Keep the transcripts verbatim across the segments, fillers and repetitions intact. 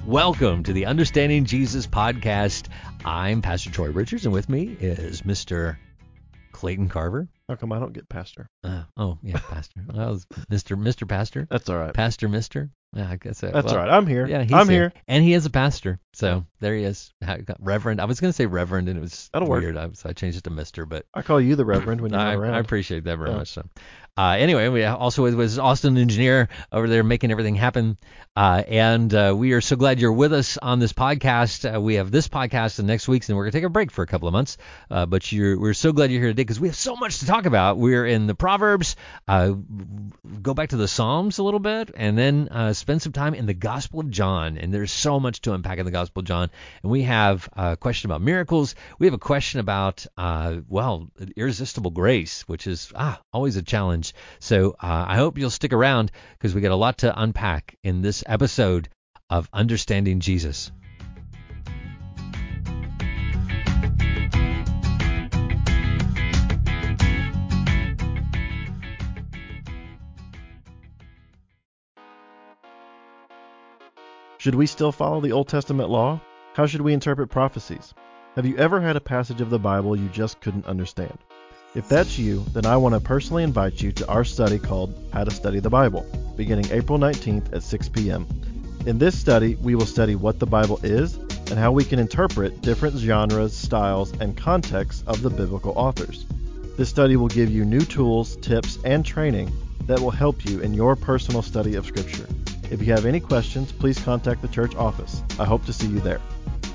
Welcome to the Understanding Jesus podcast. I'm Pastor Troy Richards, and with me is Mister Clayton Carver. How come I don't get pastor? Uh, oh, yeah, Pastor. Well, Mister Mister Pastor. That's all right. Pastor Mister Yeah, I guess that, That's well, all right. I'm here. Yeah, he's I'm here. here. And he is a pastor. So there he is. Reverend. I was going to say Reverend, and it was That'll weird. work. I, so I changed it to Mister But I call you the Reverend when you're I, not around. I appreciate that very Yeah. much. So, uh, anyway, we also with, with Austin Engineer over there making everything happen. Uh, and uh, we are so glad you're with us on this podcast. Uh, we have this podcast and next week's, and we're going to take a break for a couple of months. Uh, but you're, we're so glad you're here today because we have so much to talk about. We're in the Proverbs, uh, go back to the Psalms a little bit, and then uh, spend some time in the Gospel of John. And there's so much to unpack in the Gospel of John. And we have a question about miracles. We have a question about, uh, well, irresistible grace, which is ah, always a challenge. So uh, I hope you'll stick around because we got a lot to unpack in this episode of Understanding Jesus. Should we still follow the Old Testament law? How should we interpret prophecies? Have you ever had a passage of the Bible you just couldn't understand? If that's you, then I want to personally invite you to our study called How to Study the Bible, beginning April nineteenth at six p.m. In this study, we will study what the Bible is and how we can interpret different genres, styles, and contexts of the biblical authors. This study will give you new tools, tips, and training that will help you in your personal study of Scripture. If you have any questions, please contact the church office. I hope to see you there.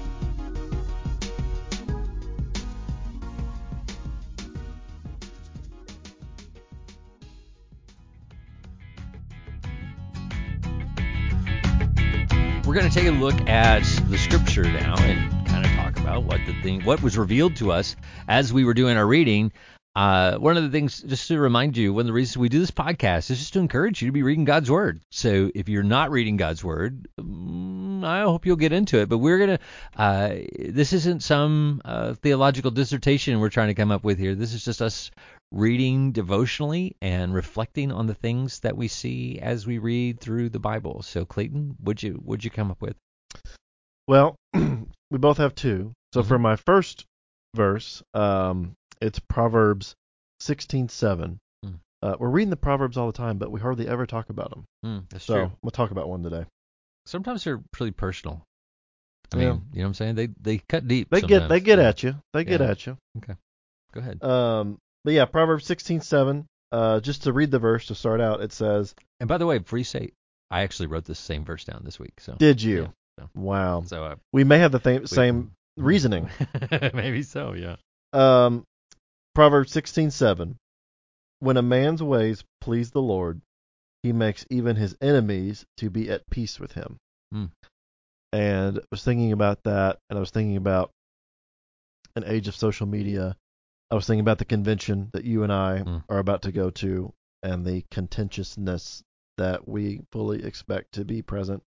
We're going to take a look at the Scripture now and kind of talk about what the thing, what was revealed to us as we were doing our reading. Uh, one of the things, just to remind you, one of the reasons we do this podcast is just to encourage you to be reading God's Word. So if you're not reading God's Word, um, I hope you'll get into it. But we're going to, uh, this isn't some uh, theological dissertation we're trying to come up with here. This is just us reading devotionally and reflecting on the things that we see as we read through the Bible. So Clayton, what'd you, what'd you come up with? Well, we both have two. So Mm-hmm. for my first verse, um, it's Proverbs sixteen seven. Mm. Uh, we're reading the Proverbs all the time, but we hardly ever talk about them. Mm, that's so true. I'm going to talk about one today. Sometimes they're pretty personal. I Yeah. mean, you know what I'm saying? They they cut deep. They sometimes. get they get Yeah. at you. They get Yeah. at you. Okay. Go ahead. Um, but yeah, Proverbs sixteen seven. Uh, just to read the verse to start out, it says, And by the way, before you say, I actually wrote this same verse down this week. So "Did you? Yeah, so. Wow. So uh, We may have the th- we- same reasoning." Maybe so. Yeah. Um, Proverbs sixteen seven. When a man's ways please the Lord, he makes even his enemies to be at peace with him. Hmm. And I was thinking about that, and I was thinking about an age of social media. I was thinking about the convention that you and I Hmm. are about to go to, and the contentiousness that we fully expect to be present.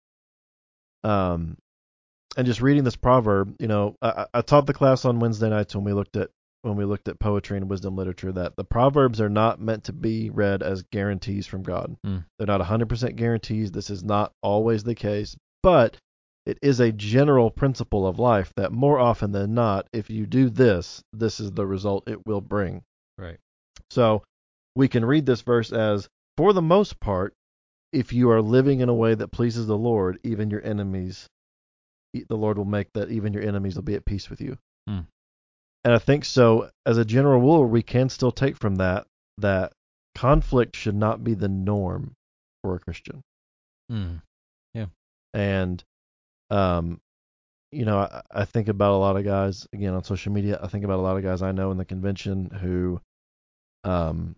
Um, and just reading this proverb, you know, I, I taught the class on Wednesday nights when we looked at when we looked at poetry and wisdom literature that the proverbs are not meant to be read as guarantees from God. Mm. They're not one hundred percent guarantees. This is not always the case, but it is a general principle of life that more often than not, if you do this, this is the result it will bring. Right. So we can read this verse as, for the most part, if you are living in a way that pleases the Lord, even your enemies, the Lord will make that even your enemies will be at peace with you. Mm. And I think so, as a general rule, we can still take from that that conflict should not be the norm for a Christian. Mm. Yeah. And, um, you know, I, I think about a lot of guys, again, on social media, I think about a lot of guys I know in the convention who, um,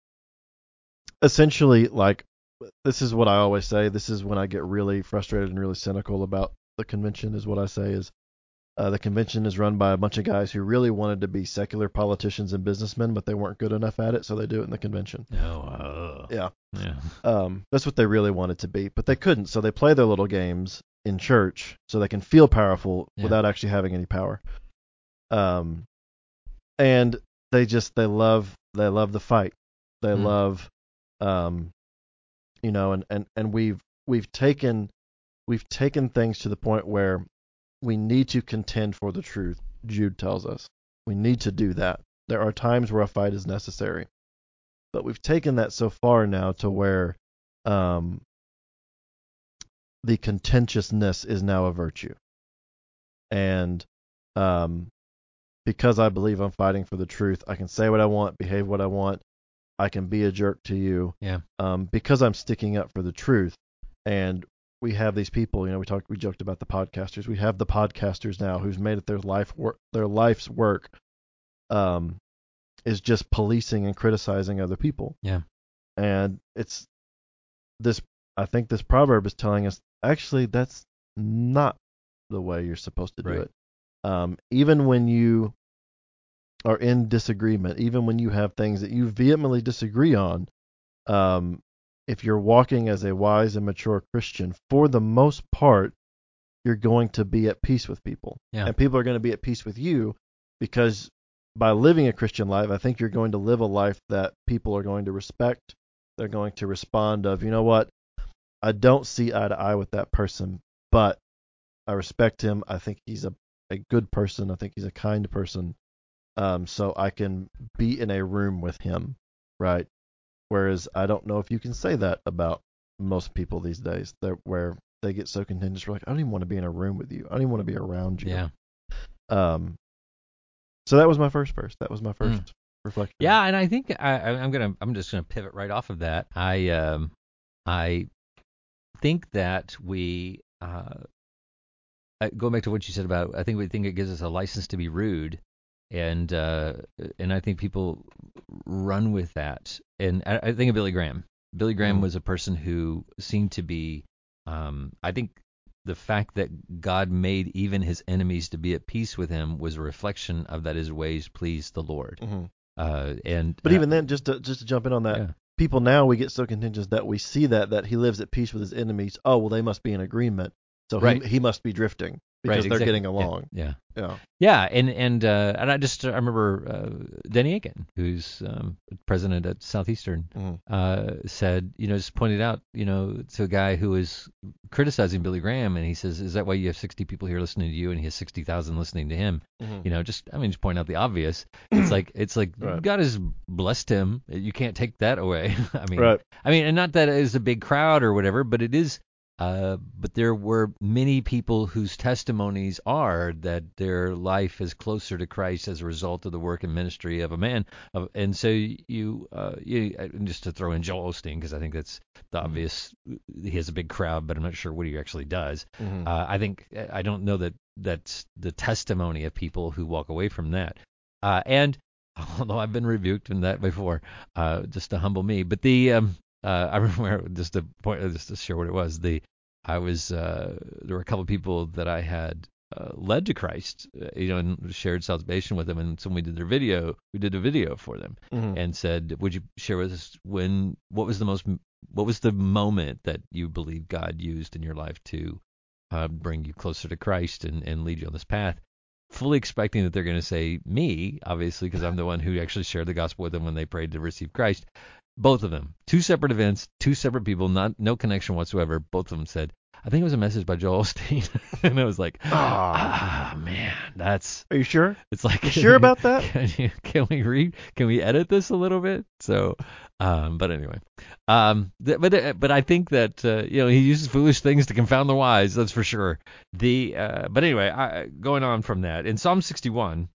essentially, like, this is what I always say. This is when I get really frustrated and really cynical about the convention, is what I say is, Uh, the convention is run by a bunch of guys who really wanted to be secular politicians and businessmen, but they weren't good enough at it, so they do it in the convention. Oh. Uh, Yeah. Yeah. Um, that's what they really wanted to be, but they couldn't, so they play their little games in church so they can feel powerful Yeah. without actually having any power. Um, and they just they love they love the fight. They Mm. love, um, you know, and, and, and we've we've taken we've taken things to the point where we need to contend for the truth. Jude tells us we need to do that. There are times where a fight is necessary, but we've taken that so far now to where um, the contentiousness is now a virtue. And um, because I believe I'm fighting for the truth, I can say what I want, behave what I want. I can be a jerk to you. Yeah. Um, because I'm sticking up for the truth. And we have these people, you know, we talked, we joked about the podcasters. We have the podcasters now who's made it their life work, their life's work, um, is just policing and criticizing other people. Yeah. And it's this, I think this proverb is telling us, actually, that's not the way you're supposed to do Right. it. Um, even when you are in disagreement, even when you have things that you vehemently disagree on, um, if you're walking as a wise and mature Christian, for the most part, you're going to be at peace with people. Yeah. And people are going to be at peace with you because by living a Christian life, I think you're going to live a life that people are going to respect. They're going to respond of, you know what, I don't see eye to eye with that person, but I respect him. I think he's a, a good person. I think he's a kind person. Um, so I can be in a room with him, right? Whereas I don't know if you can say that about most people these days, They're, where they get so contentious, we're like, I don't even want to be in a room with you. I don't even want to be around you. Yeah. Um. So that was my first verse. That was my first Mm. reflection. Yeah, and I think I, I- I'm gonna I'm just gonna pivot right off of that. I um I think that we uh I- going back to what you said about I think we think it gives us a license to be rude, and uh and I think people run with that. And I, I think of Billy Graham. Billy Graham Mhm. was a person who seemed to be um I think the fact that God made even his enemies to be at peace with him was a reflection of that his ways pleased the Lord. Mhm. Uh, and But uh, even then, just to just to jump in on that, yeah, people now we get so contentious that we see that that he lives at peace with his enemies. Oh well, they must be in agreement, so right, he he must be drifting because right, they're exactly. getting Yeah, along. yeah, Yeah. yeah, and and uh, and I just I remember uh, Denny Aiken, who's um, president at Southeastern, Mhm. uh, said, you know, just pointed out, you know, to a guy who was criticizing Billy Graham, and he says, is that why you have sixty people here listening to you, and he has sixty thousand listening to him? Mhm. You know, just I mean, just point out the obvious. It's like it's like Right. God has blessed him. You can't take that away. I mean, Right. I mean, and not that it is a big crowd or whatever, but it is. Uh, but there were many people whose testimonies are that their life is closer to Christ as a result of the work and ministry of a man. Of, and so you, uh, you, and just to throw in Joel Osteen, because I think that's the Mhm. obvious. He has a big crowd, but I'm not sure what he actually does. Mhm. Uh, I think I don't know that that's the testimony of people who walk away from that. Uh, and although I've been rebuked in that before, uh, just to humble me, but the um, uh, I remember just to point, just to share what it was. The I was uh, there were a couple of people that I had uh, led to Christ, uh, you know, and shared salvation with them. And so when we did their video, we did a video for them Mhm. and said, "Would you share with us when what was the most what was the moment that you believe God used in your life to uh, bring you closer to Christ and, and lead you on this path?" Fully expecting that they're going to say me, obviously, because I'm the one who actually shared the gospel with them when they prayed to receive Christ. Both of them, two separate events, two separate people, not no connection whatsoever. Both of them said, "I think it was a message by Joel Osteen," and I was like, Ah. "Ah, man, that's." Are you sure? It's like, You sure about that? Can, you, can we read? Can we edit this a little bit? So, um, but anyway, um, th- but uh, but I think that uh, you know he uses foolish things to confound the wise. That's for sure. The uh, but anyway, I, going on from that in Psalm sixty-one.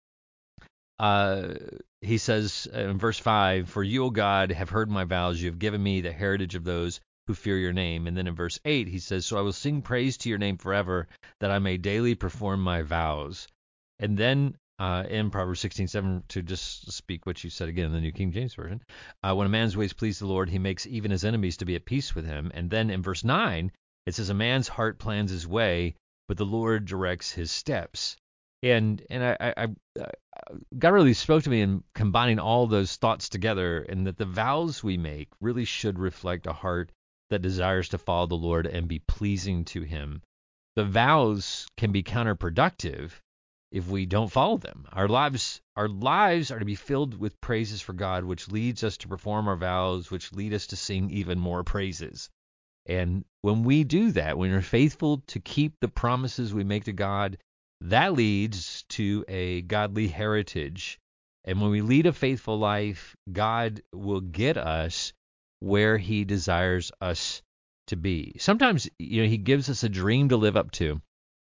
Uh, he says in verse five, "For you, O God, have heard my vows. You have given me the heritage of those who fear your name." And then in verse eight, he says, "So I will sing praise to your name forever, that I may daily perform my vows." And then uh, in Proverbs sixteen seven, to just speak what you said again in the New King James Version, uh, when a man's ways please the Lord, he makes even his enemies to be at peace with him. And then in verse nine, it says, "A man's heart plans his way, but the Lord directs his steps." And and I, I, I God really spoke to me in combining all those thoughts together, and that the vows we make really should reflect a heart that desires to follow the Lord and be pleasing to Him. The vows can be counterproductive if we don't follow them. Our lives, our lives are to be filled with praises for God, which leads us to perform our vows, which lead us to sing even more praises. And when we do that, when we're faithful to keep the promises we make to God, that leads to a godly heritage. And when we lead a faithful life, God will get us where he desires us to be. Sometimes, you know, he gives us a dream to live up to.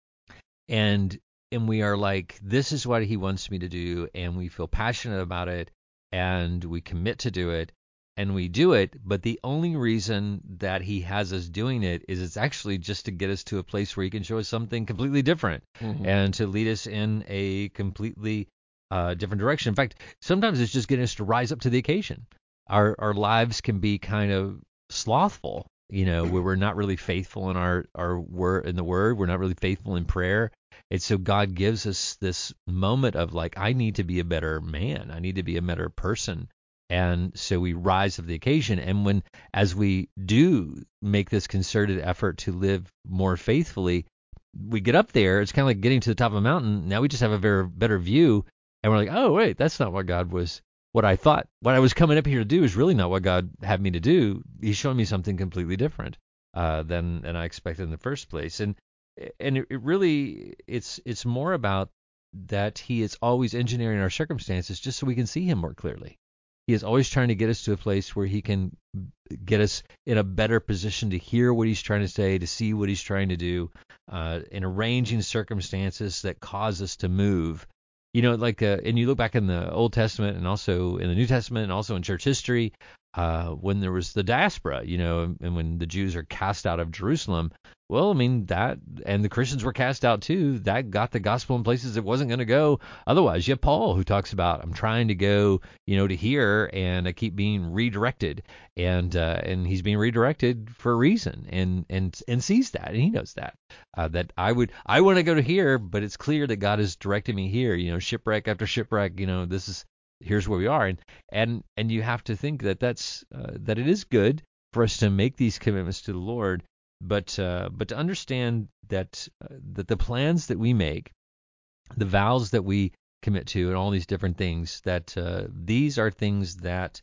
And and we are like, this is what he wants me to do, and we feel passionate about it, and we commit to do it, and we do it. But the only reason that he has us doing it is it's actually just to get us to a place where he can show us something completely different, mm-hmm. and to lead us in a completely uh, different direction. In fact, sometimes it's just getting us to rise up to the occasion. Our our lives can be kind of slothful, you know, where we're not really faithful in our our word in the word. We're not really faithful in prayer. And so God gives us this moment of like, I need to be a better man. I need to be a better person. And so we rise to the occasion. And when, as we do make this concerted effort to live more faithfully, we get up there. It's kind of like getting to the top of a mountain. Now we just have a very better view. And we're like, oh, wait, that's not what God was, what I thought. What I was coming up here to do is really not what God had me to do. He's showing me something completely different uh, than, than I expected in the first place. And And it really, it's it's more about that he is always engineering our circumstances just so we can see him more clearly. He is always trying to get us to a place where he can get us in a better position to hear what he's trying to say, to see what he's trying to do, uh, in arranging circumstances that cause us to move. You know, like, uh, and you look back in the Old Testament and also in the New Testament and also in church history, uh, when there was the diaspora, you know, and when the Jews are cast out of Jerusalem. Well, I mean, that, and the Christians were cast out too, that got the gospel in places it wasn't going to go. Otherwise, you have Paul who talks about, I'm trying to go, you know, to here, and I keep being redirected. And uh, and he's being redirected for a reason, and and and sees that, and he knows that. Uh, that I would, I want to go to here, but it's clear that God is directing me here, you know, shipwreck after shipwreck, you know, this is, here's where we are. And and, and you have to think that that's, uh, that it is good for us to make these commitments to the Lord. But uh, but to understand that uh, that the plans that we make, the vows that we commit to, and all these different things, that uh, these are things that,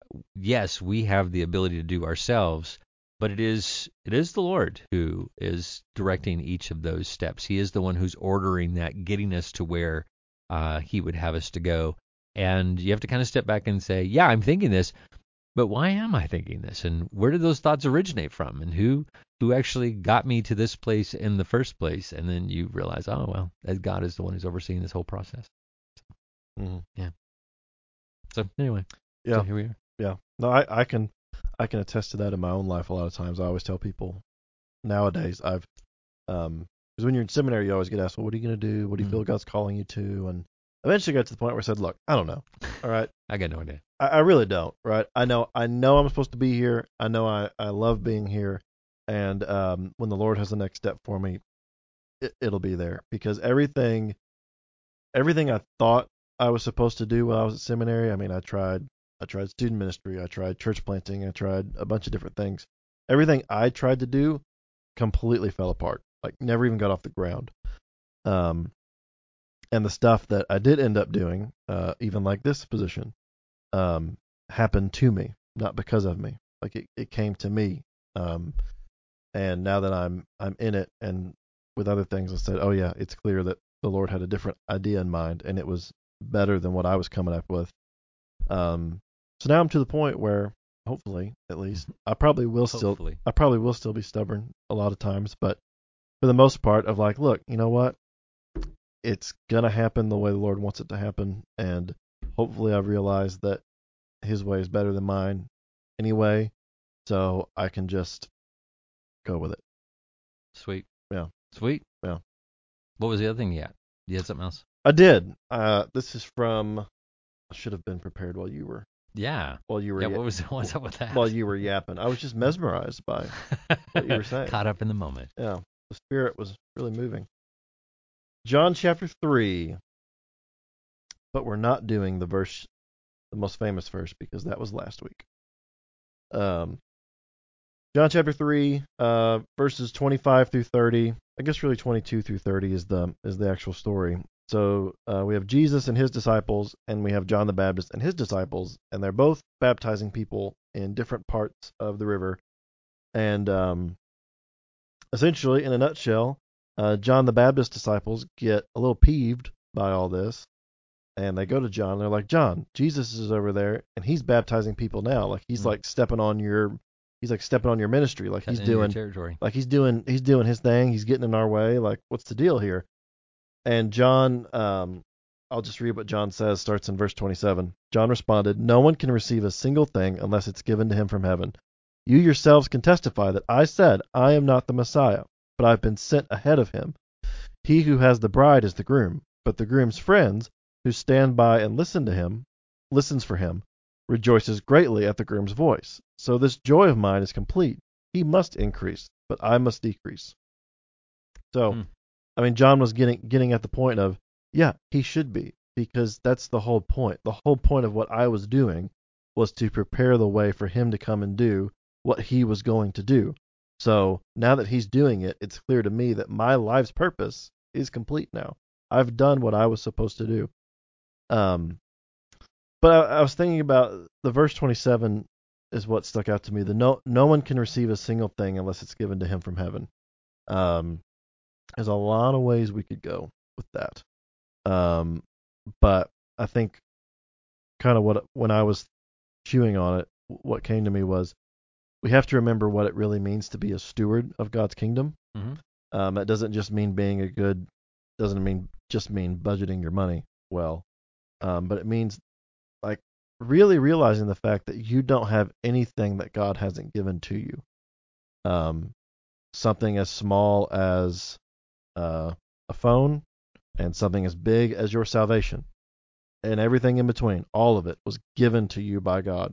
yes, we have the ability to do ourselves, but it is it is the Lord who is directing each of those steps. He is the one who's ordering that, getting us to where uh, he would have us to go. And you have to kind of step back and say, yeah, I'm thinking this, but why am I thinking this? And where did those thoughts originate from? And who who actually got me to this place in the first place? And then you realize, oh, well, that God is the one who's overseeing this whole process. So, mm-hmm. Yeah. So anyway, yeah, so here we are. Yeah. No, I, I can I can attest to that in my own life a lot of times. I always tell people nowadays, I've um because when you're in seminary, you always get asked, well, what are you going to do? What do you mm-hmm. feel God's calling you to? And eventually got to the point where I said, look, I don't know. All right. I got no idea. I, I really don't. Right. I know I know I'm supposed to be here. I know I, I love being here. And um, when the Lord has the next step for me, it, it'll be there, because everything, everything I thought I was supposed to do when I was at seminary. I mean, I tried, I tried student ministry, I tried church planting, I tried a bunch of different things. Everything I tried to do completely fell apart. Like, never even got off the ground. Um, and the stuff that I did end up doing, uh, even like this position, um, happened to me, not because of me. Like, it, it came to me. Um, And now that I'm I'm in it, and with other things, I said, oh yeah, it's clear that the Lord had a different idea in mind, and it was better than what I was coming up with. Um, so now I'm to the point where, hopefully, at least, I probably will still Hopefully. I probably will still be stubborn a lot of times, but for the most part, of like, look, you know what, it's gonna happen the way the Lord wants it to happen, and hopefully I've realized that His way is better than mine anyway, so I can just go with it. Sweet. Yeah. Sweet. Yeah. What was the other thing you had? You had something else? I did. Uh, this is from. I should have been prepared while you were. Yeah. While you were. Yeah. Ya- What was what's up with that? While you were yapping, I was just mesmerized by what you were saying. Caught up in the moment. Yeah. The Spirit was really moving. John chapter three. But we're not doing the verse, the most famous verse, because that was last week. Um. John chapter three, uh, verses twenty-five through thirty. I guess really twenty-two through thirty is the is the actual story. So uh, we have Jesus and his disciples, and we have John the Baptist and his disciples, and they're both baptizing people in different parts of the river. And um, essentially, in a nutshell, uh, John the Baptist disciples get a little peeved by all this, and they go to John. And they're like, John, Jesus is over there, and he's baptizing people now. Like he's Mm. like stepping on your, he's like stepping on your ministry. Like he's Cutting into your doing, territory. like he's doing, he's doing his thing. He's getting in our way. Like what's the deal here? And John, um, I'll just read what John says. Starts in verse twenty-seven. John responded, "No one can receive a single thing unless it's given to him from heaven. You yourselves can testify that I said, I am not the Messiah, but I've been sent ahead of him. He who has the bride is the groom, but the groom's friends, who stand by and listen to him, listens for him, rejoices greatly at the groom's voice. So this joy of mine is complete. He must increase, but I must decrease." So, Hmm. I mean, John was getting getting at the point of, yeah, he should be, because that's the whole point. The whole point of what I was doing was to prepare the way for him to come and do what he was going to do. So now that he's doing it, it's clear to me that my life's purpose is complete now. I've done what I was supposed to do. Um, but I, I was thinking about the verse twenty-seven is what stuck out to me. The no no one can receive a single thing unless it's given to him from heaven. Um, there's a lot of ways we could go with that. Um, but I think kind of what when I was chewing on it, what came to me was we have to remember what it really means to be a steward of God's kingdom. Mm-hmm. Um, that doesn't just mean being a good, doesn't mean just mean budgeting your money well, um, but it means like really realizing the fact that you don't have anything that God hasn't given to you. Um, something as small as uh, a phone, and something as big as your salvation, and everything in between. All of it was given to you by God.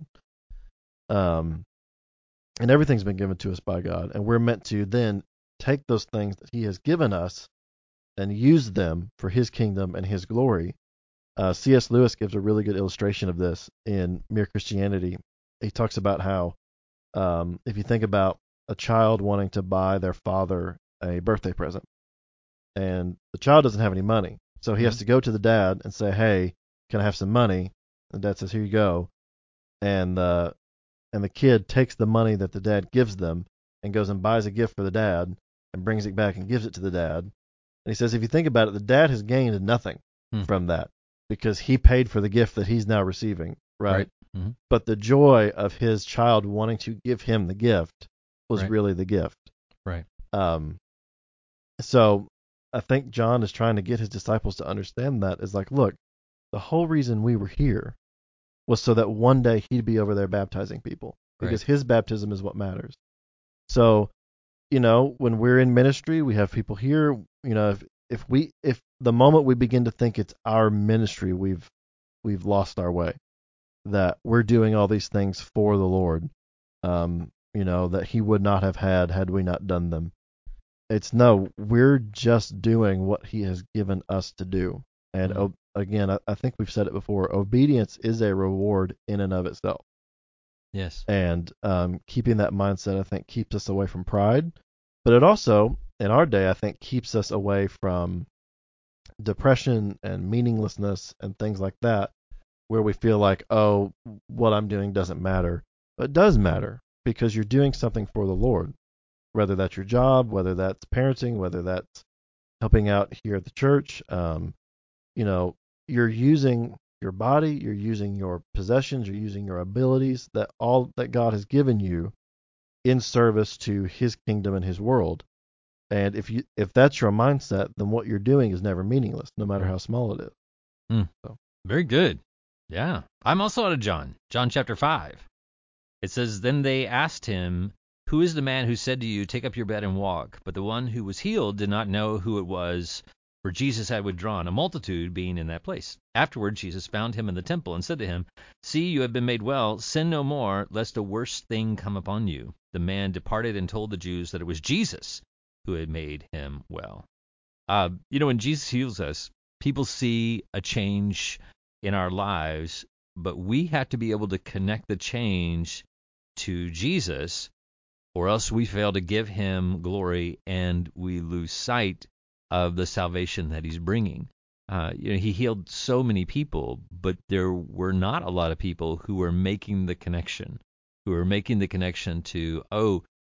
Um, and everything's been given to us by God, and we're meant to then take those things that He has given us and use them for His kingdom and His glory. Uh, C S. Lewis gives a really good illustration of this in Mere Christianity. He talks about how um, if you think about a child wanting to buy their father a birthday present, and the child doesn't have any money, so he mm-hmm. has to go to the dad and say, "Hey, can I have some money?" And dad says, "Here you go." And the and the kid takes the money that the dad gives them and goes and buys a gift for the dad and brings it back and gives it to the dad. And he says, if you think about it, the dad has gained nothing hmm. from that because he paid for the gift that he's now receiving, right? right. Mm-hmm. But the joy of his child wanting to give him the gift was right. really the gift. Right. Um. So I think John is trying to get his disciples to understand that is like, look, the whole reason we were here was so that one day he'd be over there baptizing people because right. his baptism is what matters. So, you know, when we're in ministry, we have people here, you know, if, if we, if the moment we begin to think it's our ministry, we've, we've lost our way, that we're doing all these things for the Lord, um, you know, that he would not have had had we not done them. It's no, we're just doing what he has given us to do. And mm-hmm. o- again, I, I think we've said it before, obedience is a reward in and of itself. Yes. And um, keeping that mindset, I think, keeps us away from pride. But it also, in our day, I think, keeps us away from depression and meaninglessness and things like that, where we feel like, oh, what I'm doing doesn't matter. But it does matter because you're doing something for the Lord, whether that's your job, whether that's parenting, whether that's helping out here at the church. Um, you know, you're using your body, you're using your possessions, you're using your abilities, that all that God has given you in service to his kingdom and his world. And if you if that's your mindset, then what you're doing is never meaningless, no matter how small it is. Mm. So. Very good. Yeah. I'm also out of John, John chapter five. It says, "Then they asked him, 'Who is the man who said to you, take up your bed and walk?' But the one who was healed did not know who it was, for Jesus had withdrawn, a multitude being in that place. Afterward, Jesus found him in the temple and said to him, 'See, you have been made well. Sin no more, lest a worse thing come upon you.' The man departed and told the Jews that it was Jesus who had made him well." Uh, you know, when Jesus heals us, people see a change in our lives, but we have to be able to connect the change to Jesus, or else we fail to give him glory and we lose sight of the salvation that he's bringing. Uh, you know, he healed so many people, but there were not a lot of people who were making the connection, who were making the connection to, oh,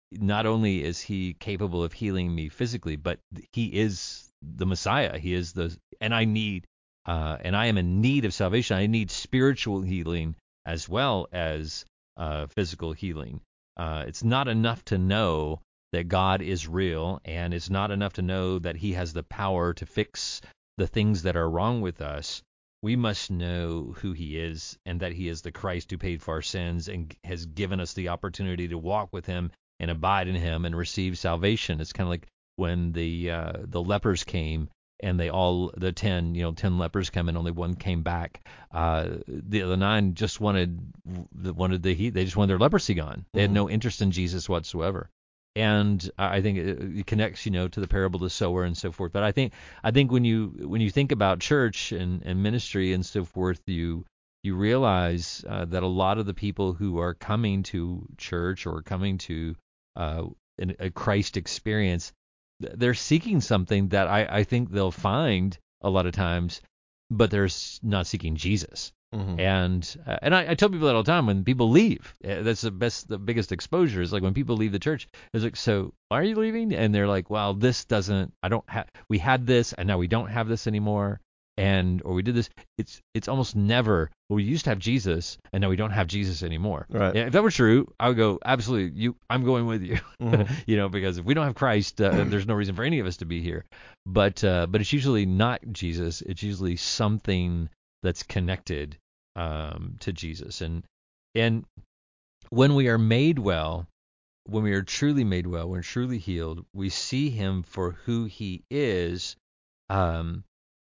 not only is he capable of healing me physically, but he is the Messiah. He is the, and I need, uh, and I am in need of salvation. I need spiritual healing as well as uh, physical healing. Uh, it's not enough to know that God is real, and it's not enough to know that he has the power to fix the things that are wrong with us. We must know who he is, and that he is the Christ who paid for our sins and has given us the opportunity to walk with him and abide in him and receive salvation. It's kind of like when the uh, the lepers came, and they all, the ten, you know, ten lepers come and only one came back. Uh, the other nine just wanted wanted the heat. They just wanted their leprosy gone. They had Mhm. no interest in Jesus whatsoever. And I think it, it connects, you know, to the parable of the sower and so forth. But I think I think when you when you think about church and, and ministry and so forth, you you realize uh, that a lot of the people who are coming to church or coming to uh, an, a Christ experience, they're seeking something that I, I think they'll find a lot of times, but they're not seeking Jesus. Mhm. And uh, and I, I tell people that all the time when people leave. Uh, That's the best, the biggest exposure is like when people leave the church. It's like, so why are you leaving? And they're like, well, this doesn't. I don't have. We had this, and now we don't have this anymore. And or we did this. It's it's almost never. Well, we used to have Jesus, and now we don't have Jesus anymore. Right. Yeah, if that were true, I would go absolutely. You, I'm going with you. Mhm. You know, because if we don't have Christ, uh, there's no reason for any of us to be here. But uh, but it's usually not Jesus. It's usually something that's connected um, to Jesus. And and when we are made well, when we are truly made well, when we're truly healed, we see him for who he is. Um,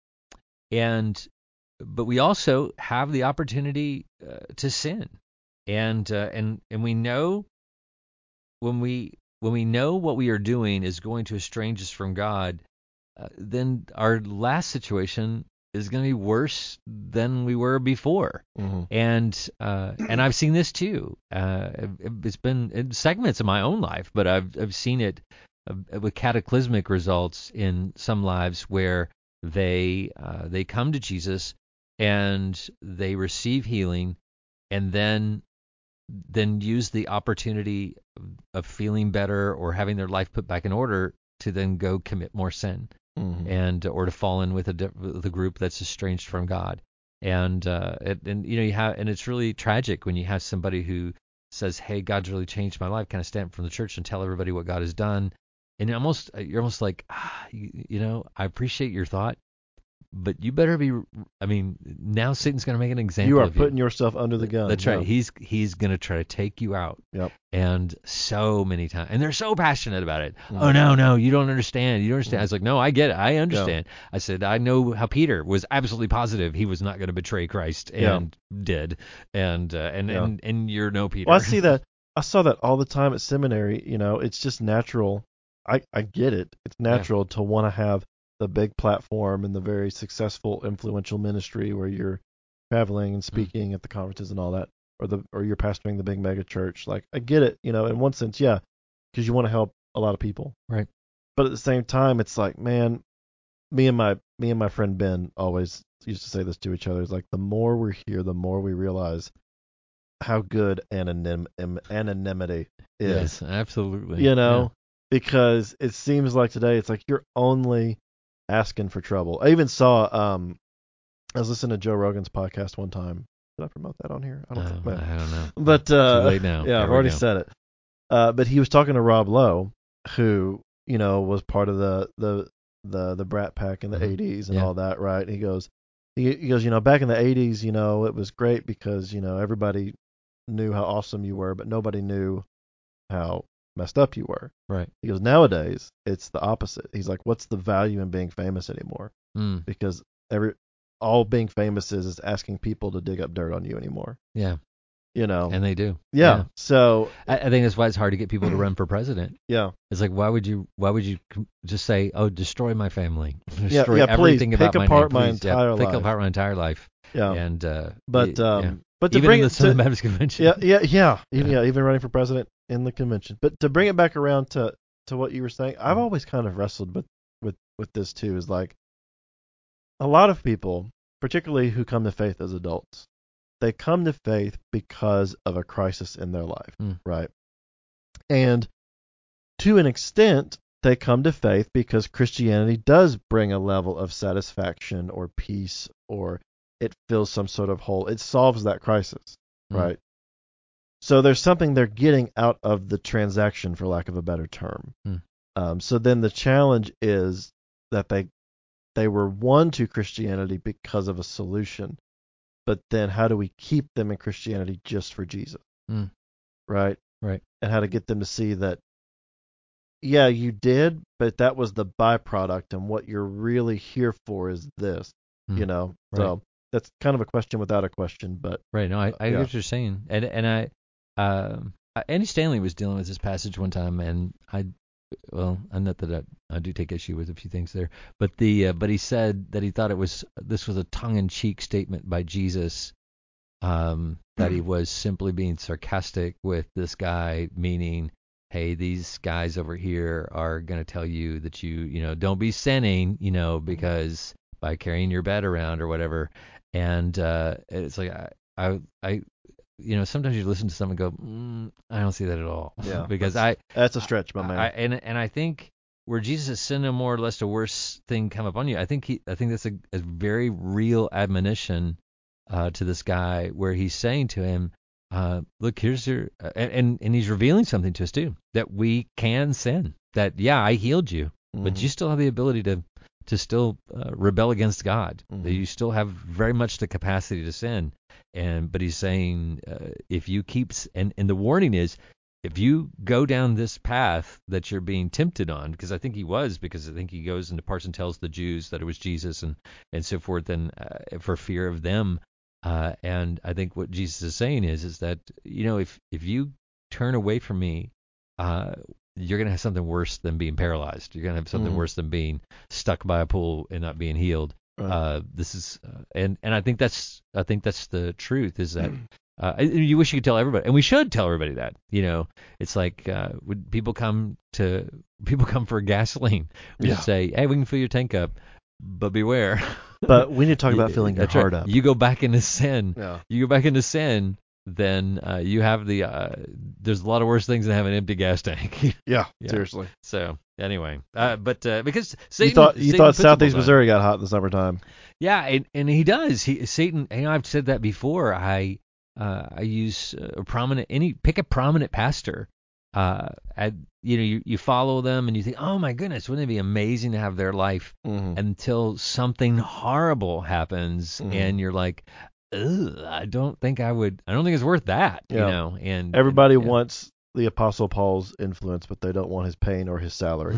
and but we also have the opportunity uh, to sin. And uh, and and we know when we when we know what we are doing is going to estrange us from God, uh, then our last situation is going to be worse than we were before. Mhm. And uh, and I've seen this too. Uh, it- it's been in segments of my own life, but I've I've seen it uh, with cataclysmic results in some lives where they uh, they come to Jesus and they receive healing, and then then use the opportunity of feeling better or having their life put back in order to then go commit more sin Mhm. and or to fall in with a di- with a group that's estranged from God. And uh, it, and you know you have and it's really tragic when you have somebody who says, "Hey, God's really changed my life." Kind of stand up from the church and tell everybody what God has done, and you're almost you're almost like, ah, you, you know, I appreciate your thought, but you better be. I mean, now Satan's going to make an example You are of you. putting yourself under the gun. That's yeah. right. He's he's going to try to take you out. Yep. And so many times, and they're so passionate about it. Mhm. Oh no, no, you don't understand. You don't understand. Mhm. I was like, no, I get it. I understand. I said, I know how Peter was absolutely positive he was not going to betray Christ Yeah. and did. And uh, and, Yeah. and and you're no Peter. Well, I see that. I saw that all the time at seminary. You know, it's just natural. I, I get it. It's natural to want to have the big platform and the very successful, influential ministry where you're traveling and speaking at the conferences and all that, or the or you're pastoring the big mega church. Like, I get it. You know, in one sense, yeah, because you want to help a lot of people. Right. But at the same time, it's like, man, me and my me and my friend Ben always used to say this to each other. It's like the more we're here, the more we realize how good anonym, am- anonymity is. Yes, absolutely. You know, because it seems like today it's like you're only asking for trouble. I even saw um I was listening to Joe Rogan's podcast one time. Did I promote that on here? I Yeah. don't Uh, think. Man. I don't know. But uh Too late now. yeah, There I've we already go. said it. Uh but he was talking to Rob Lowe, who, you know, was part of the the the the Brat Pack in the Mhm. eighties and Yeah. all that, right? And he goes he, he goes, you know, back in the eighties, you know, it was great because, you know, everybody knew how awesome you were, but nobody knew how messed up you were. Right. He goes, nowadays it's the opposite. He's like, what's the value in being famous anymore? Mm. Because every all being famous is is asking people to dig up dirt on you anymore. Yeah. You know. And they do. yeah. So I, I think that's why it's hard to get people to run for president. yeah. It's like, why would you? Why would you com- just say, "Oh, destroy my family, Yeah, destroy yeah, please, everything pick about my apart name, my please. Yeah, entire pick life." apart my entire life." Yeah. And uh, But y- um yeah. but to even bring in the it to Southern Baptist Convention. yeah, yeah, yeah, even, Yeah. yeah, even running for president in the convention. But to bring it back around to to what you were saying, I've Mhm. always kind of wrestled with with with this too. Is like a lot of people, particularly who come to faith as adults, they come to faith because of a crisis in their life, Mm. right? And to an extent, they come to faith because Christianity does bring a level of satisfaction or peace, or it fills some sort of hole. It solves that crisis, Mm. right? So there's something they're getting out of the transaction, for lack of a better term. Mm. Um, so then the challenge is that they they were won to Christianity because of a solution, but then how do we keep them in Christianity just for Jesus, Mm. right? Right. And how to get them to see that, yeah, you did, but that was the byproduct, and what you're really here for is this, Mm. you know? Right. So that's kind of a question without a question, but Right. No, I, I yeah. get what you're saying, and and I, um, uh, Andy Stanley was dealing with this passage one time, and I, well, I'm not that I, I do take issue with a few things there, but the uh, but he said that he thought it was this was a tongue-in-cheek statement by Jesus, um, that he was simply being sarcastic with this guy, meaning, hey, these guys over here are going to tell you that you, you know, don't be sinning, you know, because by carrying your bed around or whatever. And uh, it's like, I, I, I, you know, sometimes you listen to someone and go, mm, I don't see that at all. Yeah, because I, that's a stretch, my man. I, and and I think where Jesus is sin no more, lest a worse thing come upon you. I think he, I think that's a, a very real admonition uh, to this guy, where he's saying to him, uh, look, here's your, uh, and, and and he's revealing something to us too, that we can sin. That yeah, I healed you, Mhm. but you still have the ability to to still uh, rebel against God. Mhm. That you still have very much the capacity to sin. And but he's saying, uh, if you keep, and and the warning is, if you go down this path that you're being tempted on, because I think he was, because I think he goes into parts and tells the Jews that it was Jesus and, and so forth, and uh, for fear of them. Uh, and I think what Jesus is saying is, is that, you know, if, if you turn away from me, uh, you're going to have something worse than being paralyzed. You're going to have something Mhm. worse than being stuck by a pool and not being healed. Right. Uh, this is, uh, and, and I think that's, I think that's the truth, is that, Uh, you wish you could tell everybody, and we should tell everybody that. You know, it's like uh, when people come to people come for gasoline, we Yeah. should say, "Hey, we can fill your tank up, but beware." But we need to talk about You- filling your that's heart right. up. You go back into sin. Yeah. You go back into sin, then uh, you have the. Uh, there's a lot of worse things than having an empty gas tank. Yeah, Yeah. seriously. So anyway, uh, but uh, because Satan, you thought you Satan thought puts Southeast people down. Missouri got hot in the summertime. Yeah, and, and he does. He Satan. You know, I've said that before. I uh, I use a prominent any pick a prominent pastor. Uh, at, you know, you, you follow them and you think, oh my goodness, wouldn't it be amazing to have their life? Mhm. Until something horrible happens, Mhm. and you're like, ugh, I don't think I would. I don't think it's worth that. You Yeah. know, and Everybody and, yeah. wants the Apostle Paul's influence, but they don't want his pain or his salary.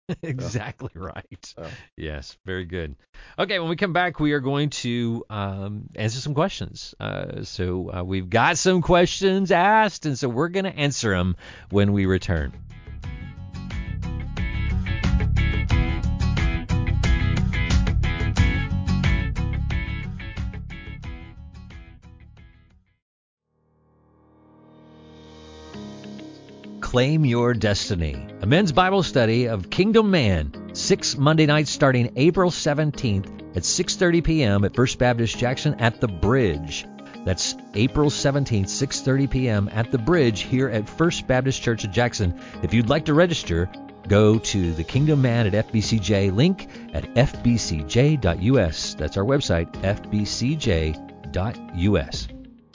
Exactly right. Oh. Yes, very good. Okay, when we come back, we are going to um, answer some questions. Uh, so uh, we've got some questions asked, and so we're going to answer them when we return. Claim Your Destiny, a men's Bible study of Kingdom Man, six Monday nights starting April seventeenth at six thirty p.m. at First Baptist Jackson at the Bridge. That's April seventeenth, six thirty p.m. at the Bridge here at First Baptist Church of Jackson. If you'd like to register, go to the Kingdom Man at F B C J link at f b c j dot u s. That's our website, f b c j dot u s.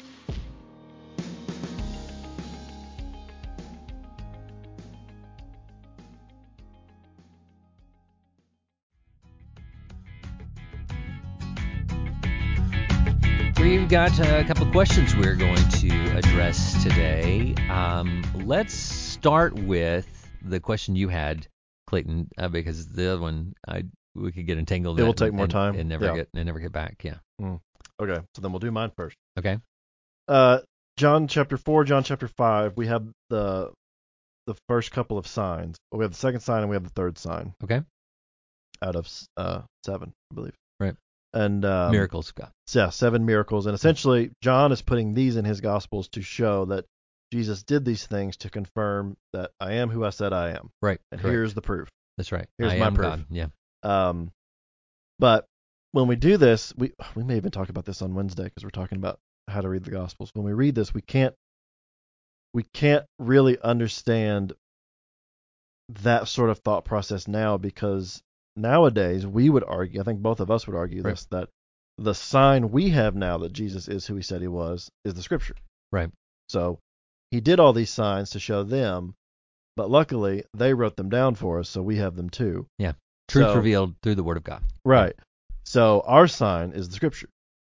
We've got a couple of questions we're going to address today. Um, let's start with the question you had, Clayton, uh, because the other one I we could get entangled. It in will that take and, more and- time. and never Yeah. get and never get back. Yeah. Okay, so then we'll do mine first. Okay. Uh, John chapter four, John chapter five. We have the the first couple of signs. We have the second sign and we have the third sign Okay. out of uh seven, I believe. Right. And um, Miracles, God. yeah, seven miracles. And essentially, John is putting these in his Gospels to show that Jesus did these things to confirm that I am who I said I am. Right. And correct. here's the proof. That's right. here's I my am proof. God. Yeah. Um, but when we do this, we we may even talk about this on Wednesday because we're talking about how to read the Gospels. When we read this, we can't we can't really understand that sort of thought process now, because nowadays we would argue, I think both of us would argue Right. this, that the sign we have now that Jesus is who he said he was is the scripture. Right. So he did all these signs to show them, but luckily they wrote them down for us, so we have them too. Yeah. Truth So- revealed through the Word of God. Right. So our sign is the scripture.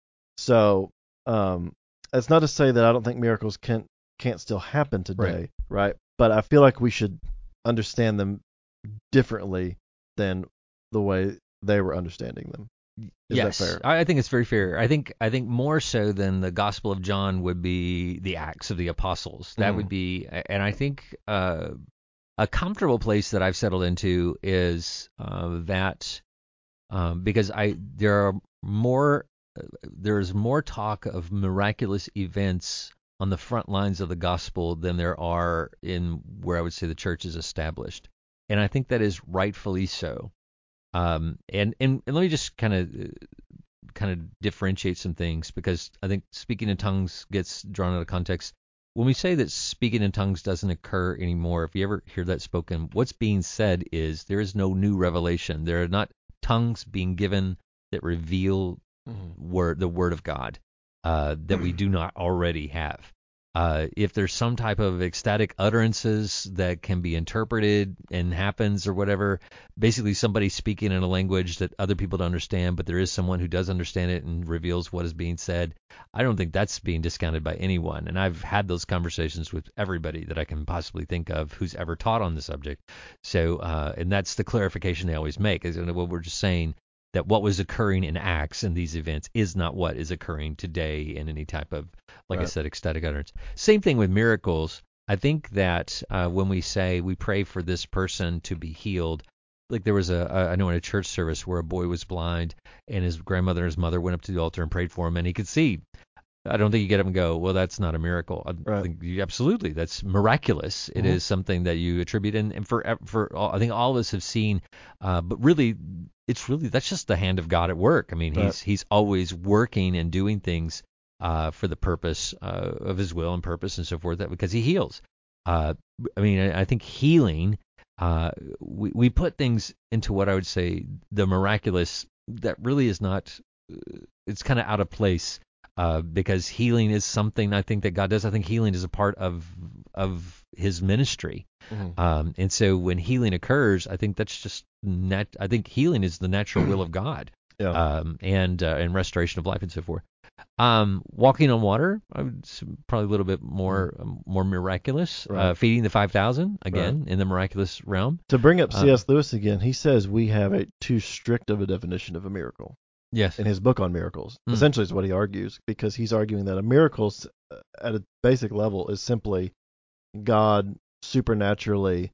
So um, that's not to say that I don't think miracles can't can't still happen today, right? But I feel like we should understand them differently than the way they were understanding them. Is yes, that fair? I I think it's very fair. I think I think more so than the Gospel of John would be the Acts of the Apostles. That Mhm. would be, and I think uh, a comfortable place that I've settled into is uh, that um, because I there are more there's more talk of miraculous events on the front lines of the gospel than there are in where I would say the church is established, and I think that is rightfully so. Um, and, and and let me just kind of kind of differentiate some things, because I think speaking in tongues gets drawn out of context. When we say that speaking in tongues doesn't occur anymore, if you ever hear that spoken, what's being said is there is no new revelation. There are not tongues being given that reveal Mhm. word the word of God uh, that we do not already have. Uh, if there's some type of ecstatic utterances that can be interpreted and happens or whatever, basically somebody speaking in a language that other people don't understand, but there is someone who does understand it and reveals what is being said, I don't think that's being discounted by anyone. And I've had those conversations with everybody that I can possibly think of who's ever taught on the subject. So, uh, and that's the clarification they always make, is what we're just saying, that what was occurring in Acts in these events is not what is occurring today in any type of, like I Right. said, ecstatic utterance. Same thing with miracles. I think that uh, when we say we pray for this person to be healed, like there was a, a, I know in a church service where a boy was blind and his grandmother and his mother went up to the altar and prayed for him and he could see. I don't think you get up and go, well, that's not a miracle. I Right. think you, absolutely, that's miraculous. It Mhm. is something that you attribute, and, and for for all, I think all of us have seen, uh, but really, it's really that's just the hand of God at work. I mean, he's Right. he's always working and doing things uh, for the purpose uh, of His will and purpose and so forth. That because He heals. Uh, I mean, I, I think healing. Uh, we we put things into what I would say the miraculous that really is not. Uh, it's kind of out of place. Uh, because healing is something I think that God does. I think healing is a part of of His ministry, Mhm. um, and so when healing occurs, I think that's just nat- I think healing is the natural will of God, Yeah. um, and uh, and restoration of life and so forth. Um, walking on water, I would s- probably a little bit more um, more miraculous. Right. Uh, feeding the five thousand again in the miraculous realm. To bring up Uh, C S. Lewis again, he says we have a too strict of a definition of a miracle Yes. in his book on miracles. Mm. Essentially, is what he argues, because he's arguing that a miracle, s- uh, at a basic level, is simply God supernaturally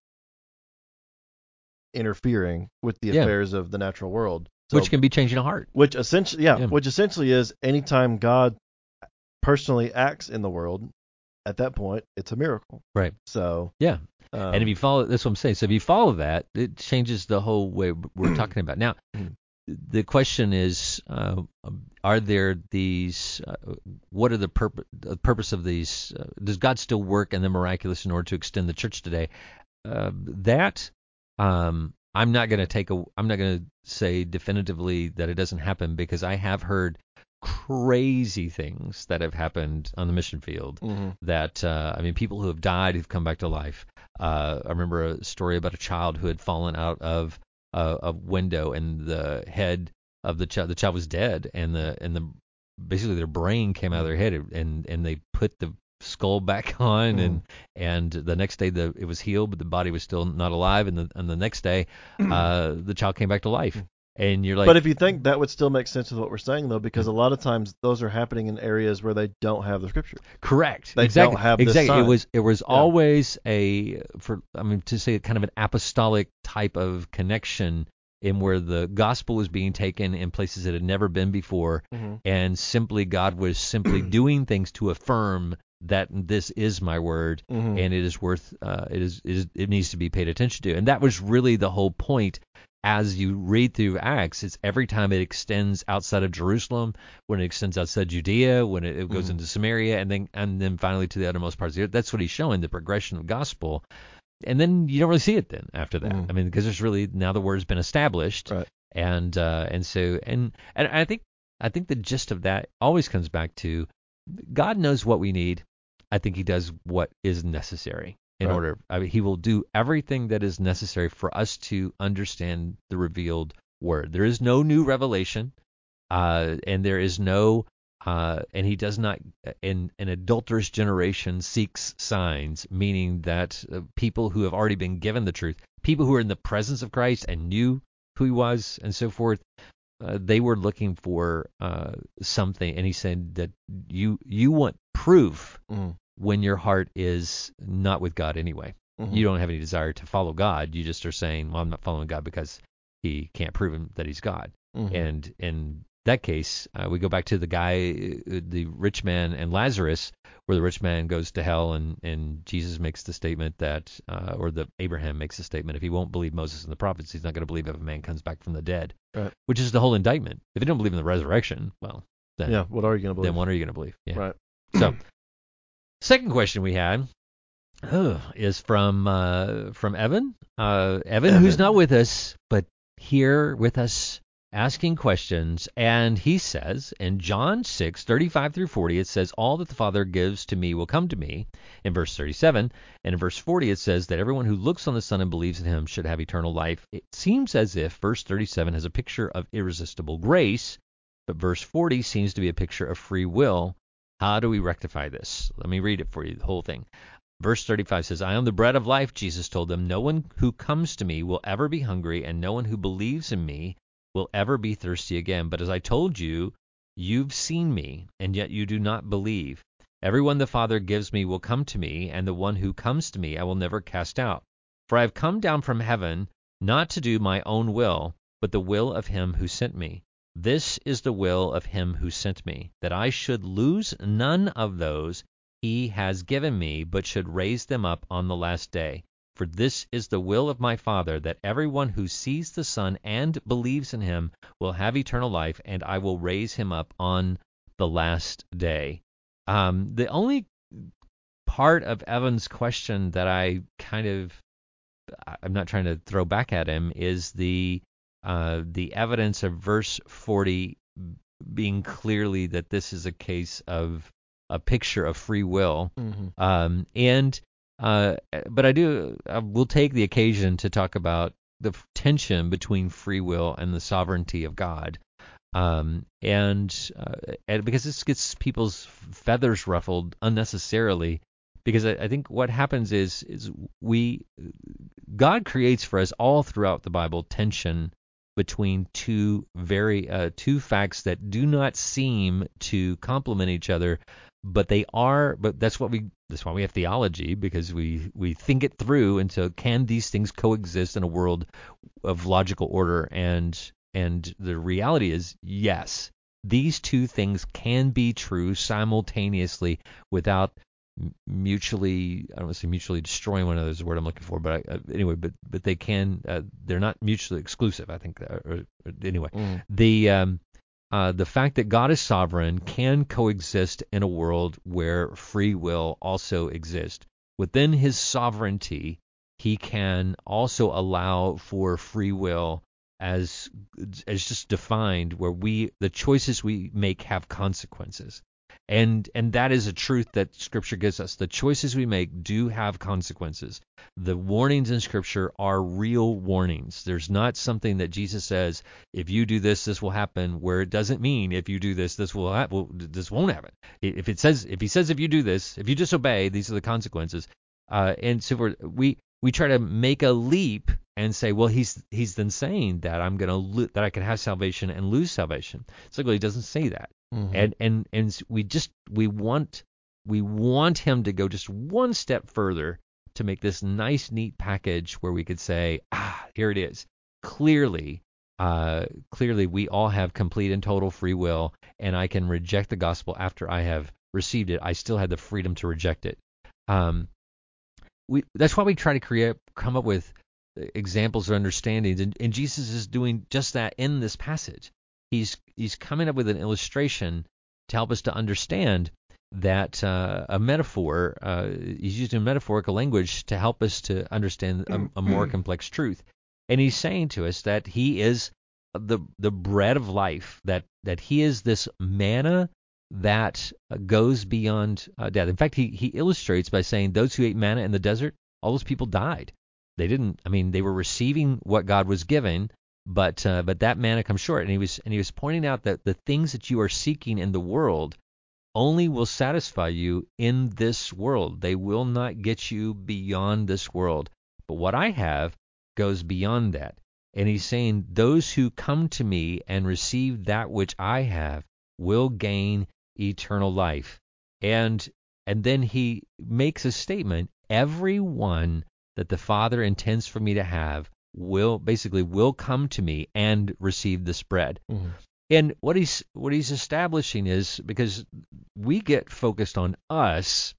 interfering with the Yeah. affairs of the natural world. So, Which can be changing a heart. which essentially, yeah, Yeah. which essentially is anytime God personally acts in the world, at that point, it's a miracle. Right. So, Yeah. um, And if you follow, that's what I'm saying. So if you follow that, it changes the whole way we're talking about. Now, Mhm. the question is, uh, are there these? Uh, what are the purpose? The purpose of these? Uh, does God still work in the miraculous in order to extend the church today? Uh, that um, I'm not going to take a. I'm not going to say definitively that it doesn't happen, because I have heard crazy things that have happened on the mission field. mhm. That uh, I mean, people who have died who've come back to life. Uh, I remember a story about a child who had fallen out of a, a window, and the head of the child, the child was dead, and the and the basically their brain came out of their head, and and they put the skull back on, and and the next day the it was healed, but the body was still not alive, and the and the next day uh, the child came back to life, and you're like, But if you think that would still make sense with what we're saying, though, because a lot of times those are happening in areas where they don't have the scripture. correct. They exactly. don't have this exactly. It sign. was it was always a for I mean to say kind of an apostolic type of connection in where the gospel was being taken in places it had never been before, Mhm. and simply God was simply doing things to affirm that this is my word, Mhm. and it is worth uh, it is, it is it needs to be paid attention to, and that was really the whole point. As you read through Acts, it's every time it extends outside of Jerusalem, when it extends outside Judea, when it, it goes Mhm. into Samaria, and then and then finally to the uttermost parts of the earth. That's what he's showing, the progression of gospel. and then you don't really see it then after that. Mm. I mean, because there's really now the word's been established, Right. and uh, and so and and I think I think the gist of that always comes back to God knows what we need. I think He does what is necessary in Right. order. I mean, He will do everything that is necessary for us to understand the revealed word. There is no new revelation, uh, and there is no. Uh, and he does not, in an adulterous generation, seeks signs, meaning that uh, people who have already been given the truth, people who are in the presence of Christ and knew who he was and so forth, uh, they were looking for uh, something. And he said that you you want proof Mm. when your heart is not with God anyway. Mhm. You don't have any desire to follow God. You just are saying, well, I'm not following God because he can't prove him that he's God. Mhm. And in that case, uh, we go back to the guy, uh, the rich man and Lazarus, where the rich man goes to hell, and, and Jesus makes the statement that, uh, or the Abraham makes the statement, if he won't believe Moses and the prophets, he's not going to believe if a man comes back from the dead, Right. which is the whole indictment. If you don't believe in the resurrection, well, then, Yeah. What are you going to believe? then what are you going to believe? Yeah. Right. So, second question we had uh, is from uh, from Evan. Uh, Evan, who's Evan. not with us, but here with us asking questions. And he says in John six thirty-five through forty, it says, all that the Father gives to me will come to me, in verse thirty-seven. And in verse forty, it says that everyone who looks on the Son and believes in him should have eternal life. It seems as if verse thirty-seven has a picture of irresistible grace, but verse forty seems to be a picture of free will. How do we rectify this? Let me read it for you, the whole thing. Verse thirty-five says, I am the bread of life, Jesus told them. No one who comes to me will ever be hungry, and no one who believes in me will ever be thirsty again. But as I told you, you've seen me, and yet you do not believe. Everyone the Father gives me will come to me, and the one who comes to me I will never cast out. For I have come down from heaven, not to do my own will, but the will of him who sent me. This is the will of him who sent me, that I should lose none of those he has given me, but should raise them up on the last day. For this is the will of my Father, that everyone who sees the Son and believes in him will have eternal life, and I will raise him up on the last day. Um, the only part of Evan's question that I kind of, I'm not trying to throw back at him, is the uh, the evidence of verse forty being clearly that this is a case of a picture of free will. Mm-hmm. Um, and uh, but I do I will take the occasion to talk about the tension between free will and the sovereignty of God. Um, and, uh, and because this gets people's feathers ruffled unnecessarily, because I, I think what happens is is we God creates for us all throughout the Bible tension between two very uh, two facts that do not seem to complement each other, but they are. But that's what we that's why we have theology, because we we think it through into, can these things coexist in a world of logical order? And and the reality is, yes, these two things can be true simultaneously without mutually, I don't want to say mutually destroying one another is the word I'm looking for, but I, uh, anyway, but but they can, uh, they're not mutually exclusive, I think. Uh, or, or, anyway, Mm. the um, uh, the fact that God is sovereign can coexist in a world where free will also exists. Within His sovereignty, He can also allow for free will as as just defined, where we the choices we make have consequences. And and that is a truth that Scripture gives us. The choices we make do have consequences. The warnings in Scripture are real warnings. There's not something that Jesus says, if you do this, this will happen, where it doesn't mean if you do this, this will happen. Well, this won't happen. If it says, if He says, if you do this, if you disobey, these are the consequences. Uh, and so we're, we we try to make a leap and say, well, he's he's then saying that I'm gonna lo- that I can have salvation and lose salvation. It's like, well, He doesn't say that. Mm-hmm. And and and we just we want we want Him to go just one step further to make this nice, neat package where we could say, ah, here it is. Clearly, uh, clearly, we all have complete and total free will, and I can reject the gospel after I have received it. I still have the freedom to reject it. Um, we that's why we try to create, come up with examples or understandings, and, and Jesus is doing just that in this passage. He's he's coming up with an illustration to help us to understand. that uh, a metaphor, uh, he's using metaphorical language to help us to understand a, a more complex truth. And he's saying to us that he is the the bread of life, that that he is this manna that uh, goes beyond uh, death. In fact, he, he illustrates by saying those who ate manna in the desert, all those people died. They didn't, I mean, they were receiving what God was giving, but uh, but that manna comes short. And he was and he was pointing out that the things that you are seeking in the world only will satisfy you in this world. They will not get you beyond this world. But what I have goes beyond that. And he's saying those who come to me and receive that which I have will gain eternal life. And and then he makes a statement, everyone that the Father intends for me to have will basically will come to me and receive this bread. Mm-hmm. And what he's what he's establishing is, because we get focused on us,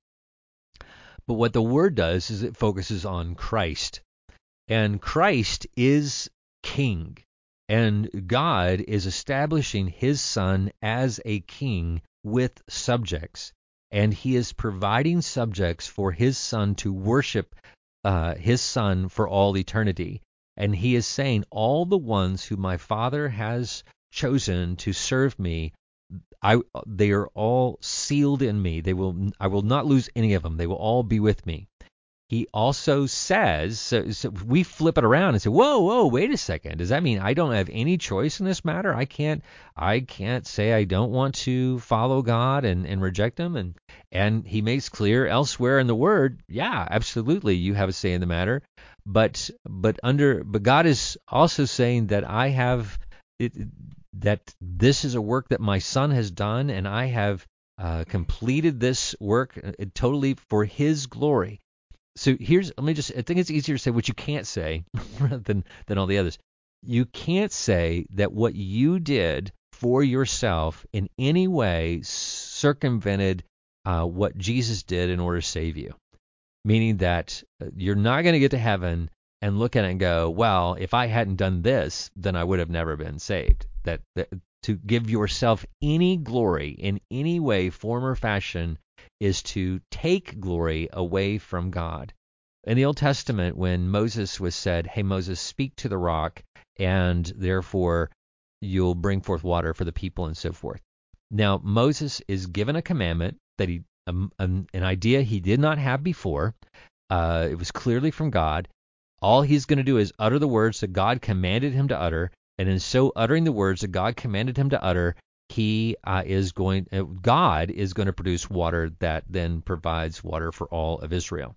but what the Word does is it focuses on Christ. And Christ is King. And God is establishing his Son as a king with subjects. And he is providing subjects for his Son to worship uh, his Son for all eternity. And he is saying, all the ones who my Father has chosen to serve me, I they are all sealed in me. They will I will not lose any of them. They will all be with me. He also says, so, so we flip it around and say, whoa, whoa, wait a second. Does that mean I don't have any choice in this matter? I can't I can't say I don't want to follow God and, and reject him. And and he makes clear elsewhere in the Word, yeah, absolutely, you have a say in the matter. But but under but God is also saying that I have it, that this is a work that my Son has done, and I have uh, completed this work uh, totally for his glory. So here's, let me just, I think it's easier to say what you can't say than than all the others. You can't say that what you did for yourself in any way circumvented uh, what Jesus did in order to save you. Meaning that you're not going to get to heaven and look at it and go, well, if I hadn't done this, then I would have never been saved. That, that to give yourself any glory in any way, form, or fashion is to take glory away from God. In the Old Testament, when Moses was said, hey, Moses, speak to the rock, and therefore you'll bring forth water for the people and so forth. Now, Moses is given a commandment that he, um, um, an idea he did not have before. Uh, it was clearly from God. All he's going to do is utter the words that God commanded him to utter, and in so uttering the words that God commanded him to utter, he uh, is going, uh, God is going to produce water that then provides water for all of Israel.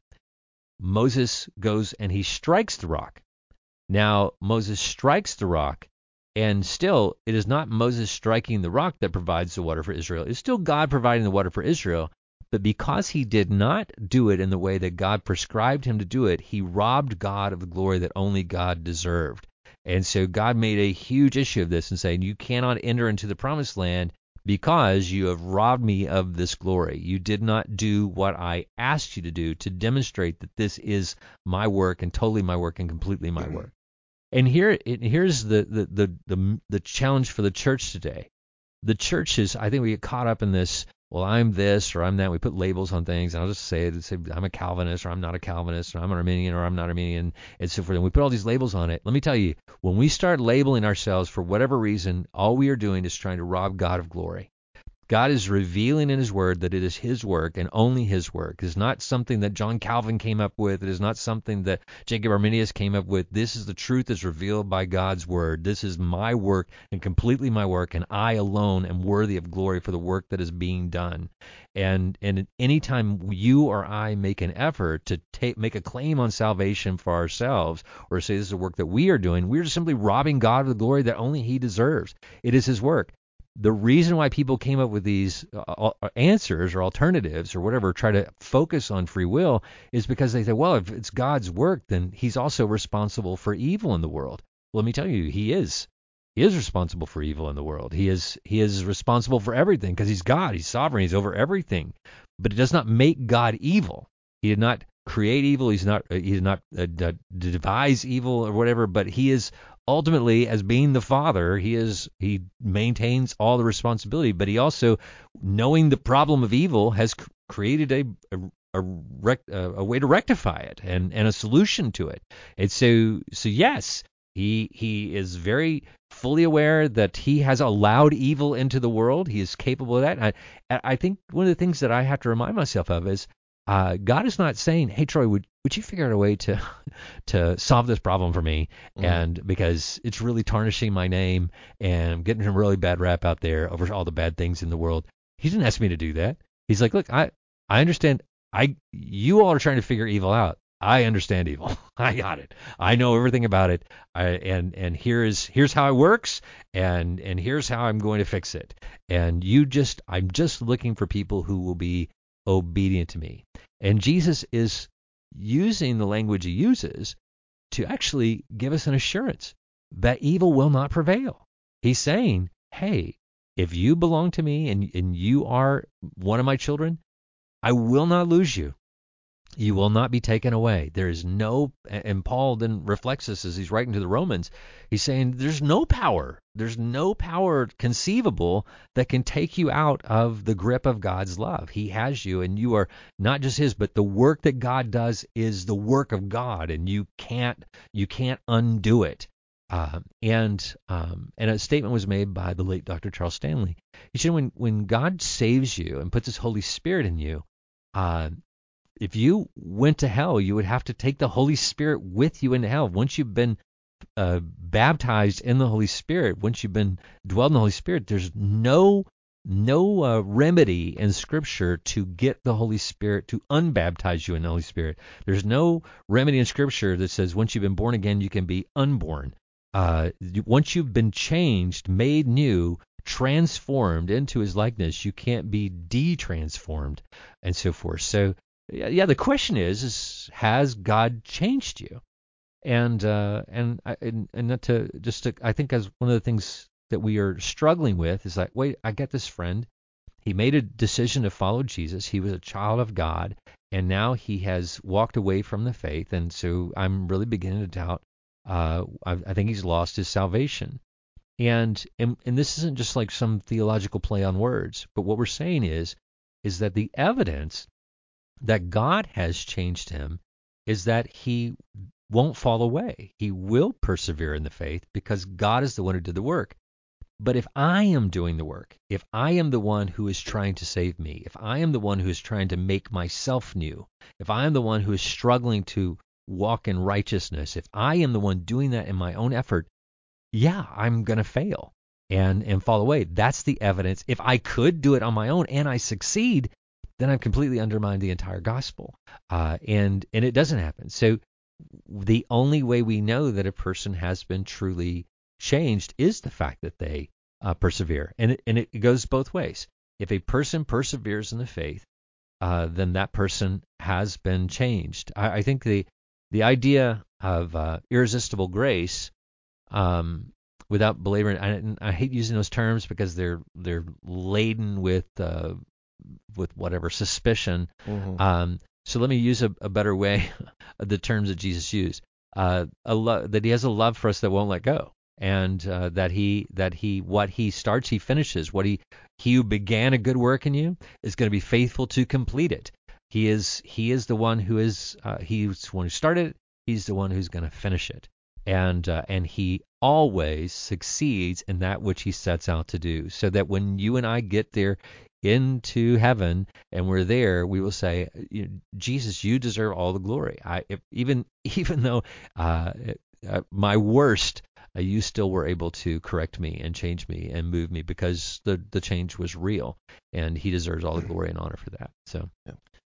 Moses goes and he strikes the rock. Now, Moses strikes the rock, and still, it is not Moses striking the rock that provides the water for Israel. It's still God providing the water for Israel, but because he did not do it in the way that God prescribed him to do it, he robbed God of the glory that only God deserved. And so God made a huge issue of this and saying, you cannot enter into the promised land because you have robbed me of this glory. You did not do what I asked you to do to demonstrate that this is my work and totally my work and completely my work. And here, it, here's the, the, the, the, the challenge for the church today. The church is, I think we get caught up in this, well, I'm this or I'm that. We put labels on things, and I'll just say it, say I'm a Calvinist or I'm not a Calvinist or I'm an Arminian or I'm not Arminian, and so forth. And we put all these labels on it. Let me tell you, when we start labeling ourselves for whatever reason, all we are doing is trying to rob God of glory. God is revealing in his word that it is his work and only his work. It is not something that John Calvin came up with. It is not something that Jacob Arminius came up with. This is the truth as revealed by God's word. This is my work and completely my work, and I alone am worthy of glory for the work that is being done. And and anytime you or I make an effort to take, make a claim on salvation for ourselves, or say this is a work that we are doing, we're just simply robbing God of the glory that only he deserves. It is his work. The reason why people came up with these uh, answers or alternatives or whatever, try to focus on free will, is because they say, well, if it's God's work, then he's also responsible for evil in the world. Well, let me tell you, he is. He is responsible for evil in the world. He is he is responsible for everything because he's God. He's sovereign. He's over everything. But it does not make God evil. He did not create evil. He's not he did not uh, devise evil or whatever, but he is ultimately, as being the father, he is he maintains all the responsibility, but he also, knowing the problem of evil, has c- created a a, a, rec, a a way to rectify it and, and a solution to it. And so so yes, he he is very fully aware that he has allowed evil into the world. He is capable of that. And I I think one of the things that I have to remind myself of is uh, God is not saying, "Hey Troy, would would you figure out a way to to solve this problem for me?" Mm. And because it's really tarnishing my name and I'm getting a really bad rap out there over all the bad things in the world. He didn't ask me to do that. He's like, "Look, I I understand. I you all are trying to figure evil out. I understand evil. I got it. I know everything about it. I, and and here is here's how it works, and and here's how I'm going to fix it. And you just I'm just looking for people who will be obedient to me." And Jesus is using the language he uses to actually give us an assurance that evil will not prevail. He's saying, "Hey, if you belong to me and and you are one of my children, I will not lose you. You will not be taken away. There is no," and Paul then reflects this as he's writing to the Romans. He's saying there's no power, there's no power conceivable that can take you out of the grip of God's love. He has you, and you are not just his, but the work that God does is the work of God, and you can't you can't undo it. Um, and um, and a statement was made by the late Doctor Charles Stanley. He said, when when God saves you and puts His Holy Spirit in you, uh, if you went to hell, you would have to take the Holy Spirit with you into hell. Once you've been uh, baptized in the Holy Spirit, once you've been dwelled in the Holy Spirit, there's no no uh, remedy in Scripture to get the Holy Spirit to unbaptize you in the Holy Spirit. There's no remedy in Scripture that says once you've been born again, you can be unborn. Uh, once you've been changed, made new, transformed into His likeness, you can't be de-transformed, and so forth. So yeah, the question is, is has God changed you? And uh, and and and not to just to, I think as one of the things that we are struggling with is like, wait, I got this friend. He made a decision to follow Jesus. He was a child of God, and now he has walked away from the faith, and so I'm really beginning to doubt. Uh, I, I think he's lost his salvation. And, and and this isn't just like some theological play on words, but what we're saying is is that the evidence that God has changed him is that he won't fall away. He will persevere in the faith because God is the one who did the work. But if I am doing the work, if I am the one who is trying to save me, if I am the one who is trying to make myself new, if I am the one who is struggling to walk in righteousness, if I am the one doing that in my own effort, yeah, I'm going to fail and and fall away. That's the evidence. If I could do it on my own and I succeed, then I've completely undermined the entire gospel. Uh, and and it doesn't happen. So the only way we know that a person has been truly changed is the fact that they uh, persevere. And it, and it goes both ways. If a person perseveres in the faith, uh, then that person has been changed. I, I think the the idea of uh, irresistible grace, um, without belaboring, I, I hate using those terms because they're they're laden with uh, with whatever suspicion. Mm-hmm. Um, so let me use a, a better way of the terms that Jesus used. Uh, a lo- that He has a love for us that won't let go, and uh, that he that he what He starts, He finishes. What he he who began a good work in you is going to be faithful to complete it. He is he is the one who is uh, he's the one who started it. He's the one who's going to finish it, and uh, and He always succeeds in that which He sets out to do. So that when you and I get there into heaven and we're there, we will say, Jesus, you deserve all the glory. I if, even even though uh, uh, my worst, uh, you still were able to correct me and change me and move me because the the change was real, and He deserves all the glory and honor for that. So Yeah,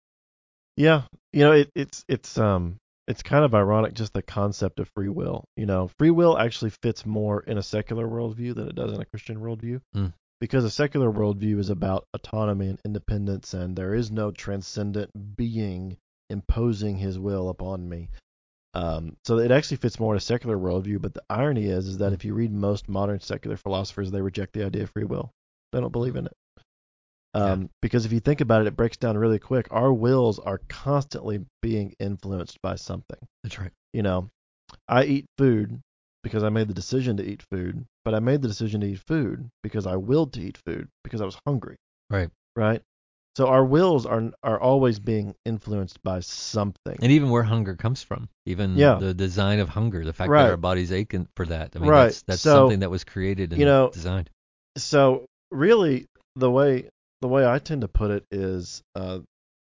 yeah, you know, it, it's it's um it's kind of ironic, just the concept of free will. You know, free will actually fits more in a secular worldview than it does in a Christian worldview. Mm. Because a secular worldview is about autonomy and independence, and there is no transcendent being imposing his will upon me. Um, so it actually fits more in a secular worldview. But the irony is, is that if you read most modern secular philosophers, they reject the idea of free will. They don't believe in it. Um, Yeah. Because if you think about it, it breaks down really quick. Our wills are constantly being influenced by something. That's right. You know, I eat food because I made the decision to eat food, but I made the decision to eat food because I willed to eat food because I was hungry. Right. Right? So our wills are are always being influenced by something. And even where hunger comes from, even Yeah. the design of hunger, the fact Right. that our bodies ache in- for that. I mean, Right. that's that's So, something that was created and you know, designed. So really, the way the way I tend to put it is, uh,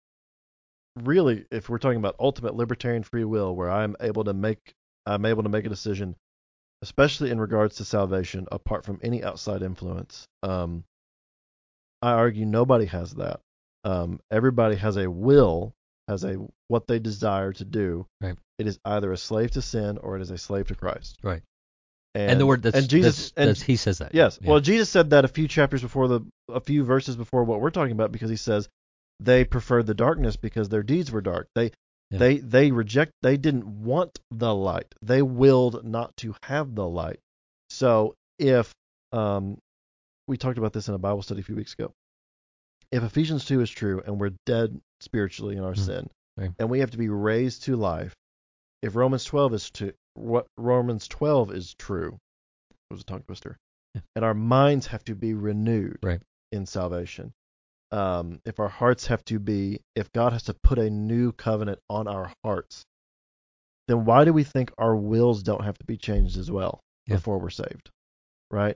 really, if we're talking about ultimate libertarian free will, where I'm able to make I'm able to make a decision, especially in regards to salvation, apart from any outside influence. Um, I argue nobody has that. Um, everybody has a will, has a what they desire to do. Right. It is either a slave to sin or it is a slave to Christ. Right. And, And the word that's, and Jesus that's, and that's he says that. yes, Yeah. well, Jesus said that a few chapters before the a few verses before what we're talking about, because he says they preferred the darkness because their deeds were dark. They Yeah. they they reject. They didn't want the light. They willed not to have the light. So if um, we talked about this in a Bible study a few weeks ago. If Ephesians two is true and we're dead spiritually in our Mm, sin, right. and we have to be raised to life, if Romans twelve is to what Romans twelve is true, it was a tongue twister, Yeah. and our minds have to be renewed Right. in salvation. Um, if our hearts have to be, if God has to put a new covenant on our hearts, then why do we think our wills don't have to be changed as well Yeah. before we're saved, right?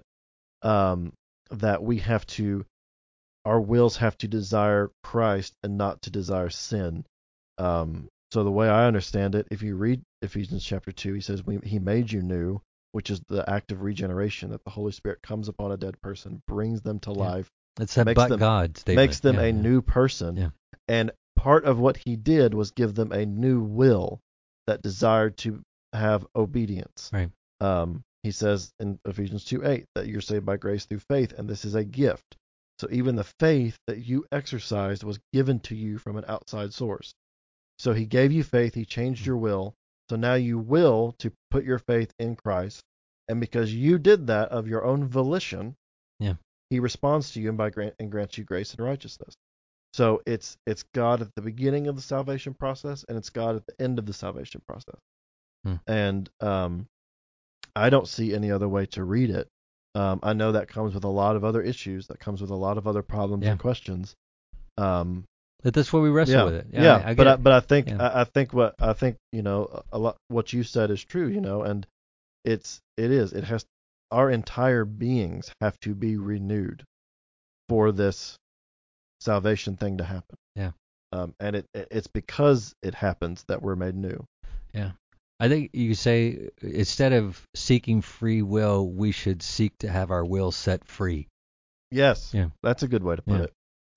Um, that we have to, our wills have to desire Christ and not to desire sin. Um, so the way I understand it, if you read Ephesians chapter two, he says we, he made you new, which is the act of regeneration, that the Holy Spirit comes upon a dead person, brings them to Yeah. life, It's that makes but them- God statement. makes them Yeah, a yeah. new person. Yeah. And part of what he did was give them a new will that desired to have obedience. Right. Um, he says in Ephesians two eight that you're saved by grace through faith, and this is a gift. So even the faith that you exercised was given to you from an outside source. So he gave you faith, he changed your will. So now you will to put your faith in Christ. And because you did that of your own volition, Yeah. he responds to you and by grant and grants you grace and righteousness. So it's it's God at the beginning of the salvation process, and it's God at the end of the salvation process. Hmm. And um, I don't see any other way to read it. Um, I know that comes with a lot of other issues. That comes with a lot of other problems Yeah. and questions. Um, But that's where we wrestle yeah, with it. yeah. I, I get but I, it. but I think Yeah. I, I think what I think you know a lot what you said is true. You know, and it's it is it has our entire beings have to be renewed for this salvation thing to happen. Yeah. Um, and it it's because it happens that we're made new. Yeah. I think you could say instead of seeking free will, we should seek to have our will set free. Yes. Yeah. That's a good way to put Yeah. it.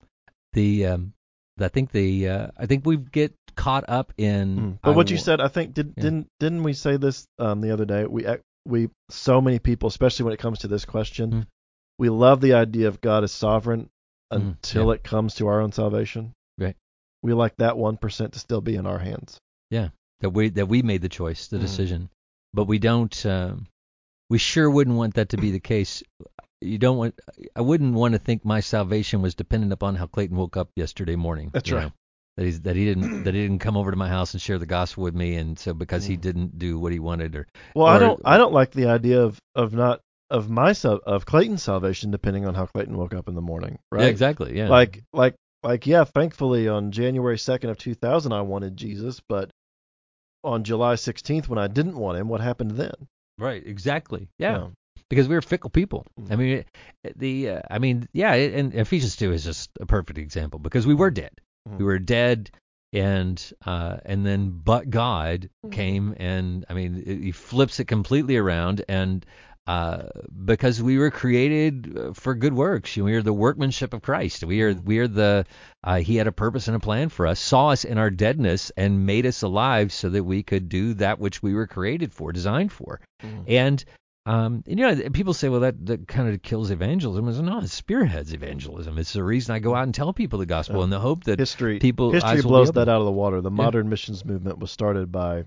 The um, I think the uh, I think we get caught up in. Mm. But I what you wa- said, I think did Yeah. didn't didn't we say this um, the other day? We ac- we so many people, especially when it comes to this question, Mm. we love the idea of God as sovereign Mm, until yeah. it comes to our own salvation. Right. We like that one percent to still be in our hands. that we that we made the choice, the Mhm. decision, but we don't. Um, we sure wouldn't want that to be the case. You don't want. I wouldn't want to think my salvation was dependent upon how Clayton woke up yesterday morning. That's you right. know. That he's that he didn't that he didn't come over to my house and share the gospel with me, and so because he Mm. didn't do what he wanted, or Well, I Or- don't I don't like the idea of of not of my sal- of Clayton's salvation depending on how Clayton woke up in the morning, right? yeah, exactly, yeah, Like like like yeah, thankfully on January second of two thousand I wanted Jesus, but on July sixteenth when I didn't want him, what happened then? right, exactly, yeah. Yeah. Because we were fickle people. Mhm. I mean, the uh, I mean, yeah, and Ephesians two is just a perfect example because we were dead. Mhm. We were dead, and uh, and then but God Mhm. came, and I mean, it, he flips it completely around, and uh, because we were created uh, for good works, we are the workmanship of Christ. We are Mhm. we are the uh, He had a purpose and a plan for us, saw us in our deadness, and made us alive so that we could do that which we were created for, designed for, Mhm. and. Um, and, you know, people say, well, that, that kind of kills evangelism. I say, no, it spearheads evangelism. It's the reason I go out and tell people the gospel Yeah. in the hope that History people history eyes will be blows open. that out of the water. The modern missions movement was started by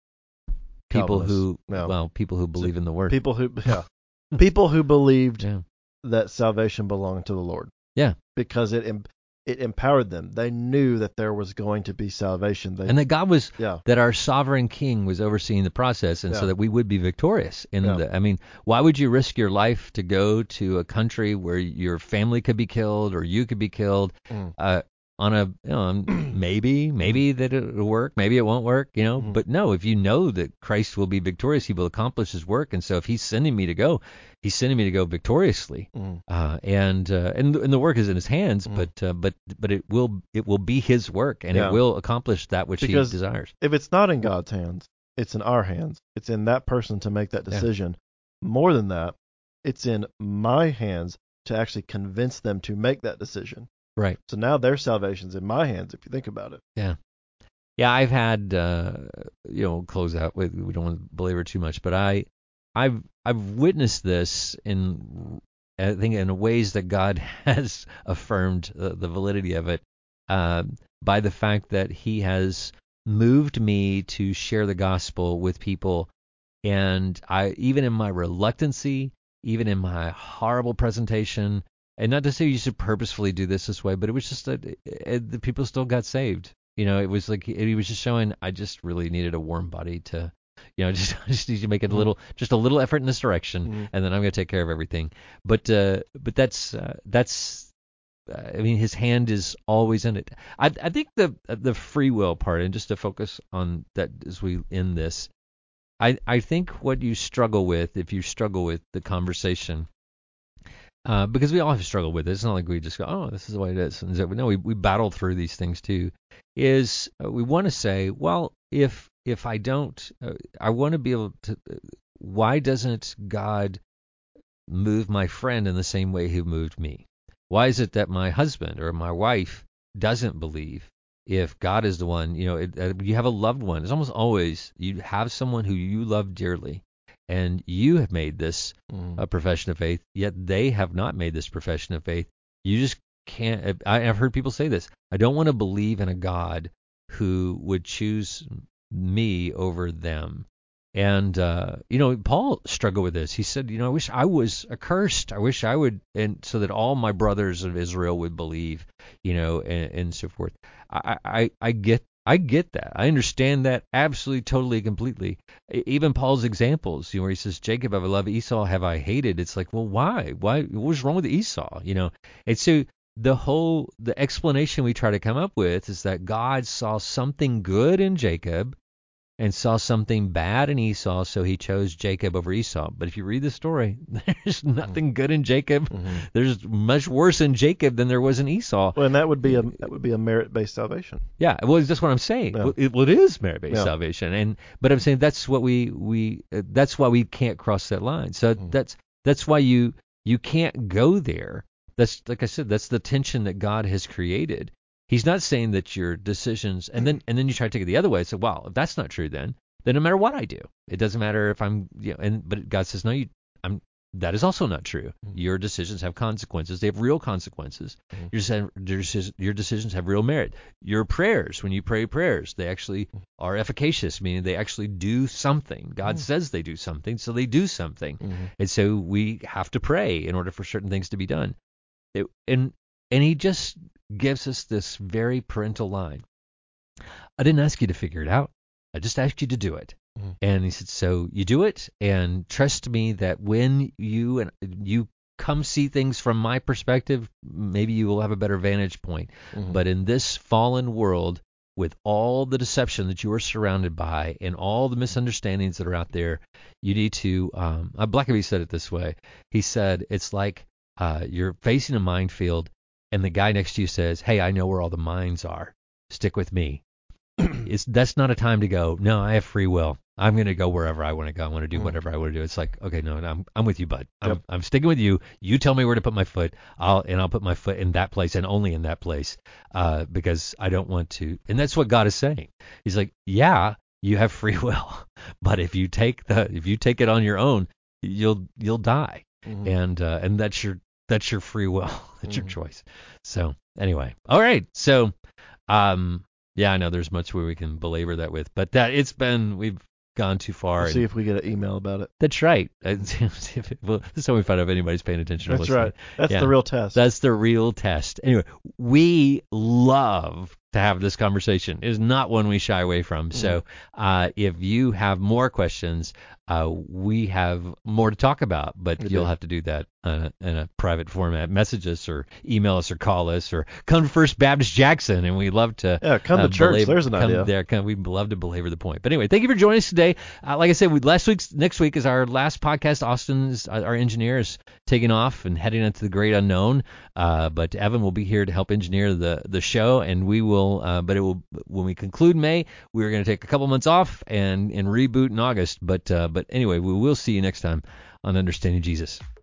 people Calvinists. who, Yeah. well, people who believe in the word. people who yeah, people who believed Yeah. that salvation belonged to the Lord. Yeah. Because it im- it empowered them. They knew that there was going to be salvation. They, and that God was, yeah. that our sovereign King was overseeing the process, and Yeah. so that we would be victorious. In Yeah. the, I mean, why would you risk your life to go to a country where your family could be killed or you could be killed? Mm. Uh, on a, you know, maybe, maybe that it'll work, maybe it won't work, you know. Mhm. But no, if you know that Christ will be victorious, He will accomplish His work, and so if He's sending me to go, He's sending me to go victoriously, Mm. uh, and uh, and and the work is in His hands, Mm. but uh, but but it will it will be His work, and Yeah. it will accomplish that which Because He desires. if it's not in God's hands, it's in our hands. It's in that person to make that Yeah. decision. More than that, it's in my hands to actually convince them to make that decision. Right. So now their salvation's in my hands, if you think about it. Yeah. Yeah, I've had, uh, you know, close out. We, we don't want to belabor too much, but I, I've I've witnessed this in, I think, in ways that God has affirmed the, the validity of it, uh, by the fact that He has moved me to share the gospel with people, and I, even in my reluctancy, even in my horrible presentation, and not to say you should purposefully do this this way, but it was just that it, the people still got saved. You know, it was like he was just showing I just really needed a warm body to, you know, just just need to make it a little, just a little effort in this direction, Mhm. and then I'm going to take care of everything. But uh, but that's uh, that's. Uh, I mean, His hand is always in it. I I think the the free will part, and just to focus on that as we end this, I I think what you struggle with, if you struggle with the conversation, uh, because we all have struggled with it. It's not like we just go, oh, this is the way it is. And so, no, we we battle through these things too. Is uh, we want to say, well, if if I don't, uh, I want to be able to. Uh, why doesn't God move my friend in the same way He moved me? Why is it that my husband or my wife doesn't believe? If God is the one, you know, it, uh, you have a loved one. It's almost always you have someone who you love dearly, and you have made this Mm. a profession of faith, yet they have not made this profession of faith. You just can't. I, I've heard people say this. I don't want to believe in a God who would choose me over them. And uh, you know, Paul struggled with this. He said, you know, I wish I was accursed. I wish I would, and so that all my brothers of Israel would believe, you know, and, and so forth. I, I, I get, I get that. I understand that absolutely, totally, completely. E- Even Paul's examples, you know, where he says, Jacob have I loved, Esau have I hated. It's like, well, why? Why? What was wrong with Esau? You know, and so the whole, the explanation we try to come up with is that God saw something good in Jacob and saw something bad in Esau, so He chose Jacob over Esau. But if you read the story, there's nothing good in Jacob. Mhm. There's much worse in Jacob than there was in Esau. Well, and that would be a that would be a merit-based salvation. Yeah, well, that's what I'm saying. Yeah. Well, it, well, it is merit-based Yeah. salvation, and but I'm saying that's what we we uh, that's why we can't cross that line. So Mhm. that's that's why you you can't go there. That's like I said, that's the tension that God has created. He's not saying that your decisions, and then and then you try to take it the other way. So, well, if that's not true, then then no matter what I do, it doesn't matter if I'm, you know, and but God says, no, you, I'm. That is also not true. Mhm. Your decisions have consequences. They have real consequences. Mhm. Your, deci- your deci- your decisions have real merit. Your prayers, when you pray prayers, they actually are efficacious, meaning they actually do something. God Mhm. says they do something, so they do something. Mhm. And so we have to pray in order for certain things to be done. It, and and He just gives us this very parental line. I didn't ask you to figure it out. I just asked you to do it. Mhm. And He said, so you do it, and trust me that when you and you come see things from my perspective, maybe you will have a better vantage point. Mhm. But in this fallen world, with all the deception that you are surrounded by and all the misunderstandings that are out there, you need to. Um, uh, Blackaby said it this way. He said it's like uh, you're facing a minefield, and the guy next to you says, "Hey, I know where all the mines are. Stick with me." It's that's not a time to go, no, I have free will. I'm going to go wherever I want to go. I want to do Mm. whatever I want to do. It's like, okay, no, no I'm I'm with you, bud. I'm Yep. I'm sticking with you. You tell me where to put my foot. I'll and I'll put my foot in that place and only in that place, uh, because I don't want to. And that's what God is saying. He's like, yeah, you have free will, but if you take the if you take it on your own, you'll you'll die. Mhm. And uh, and that's your that's your free will. That's your Mhm. choice. So anyway, all right. So um. Yeah, I know there's much where we can belabor that with, but that it's been we've gone too far. We'll and- see if we get an email about it. That's right. Well, this is how we find out if anybody's paying attention. or That's listening. right. That's Yeah. the real test. That's the real test. Anyway, we love to have this conversation. It is not one we shy away from. So uh, if you have more questions, uh, we have more to talk about, but We you'll do. have to do that uh, in a private format. Message us or email us or call us or come to First Baptist Jackson, and we love to Yeah, come to uh, church. belabor- There's an come idea. There, come, we'd love to belabor the point. But anyway, thank you for joining us today. Uh, like I said, we, last week's next week is our last podcast. Austin's uh, our engineer is taking off and heading into the great unknown. Uh, but Evan will be here to help engineer the the show, and we will. Uh, but it will when we conclude May, we are going to take a couple months off and and reboot in August. But uh, but anyway, we will see you next time on Understanding Jesus.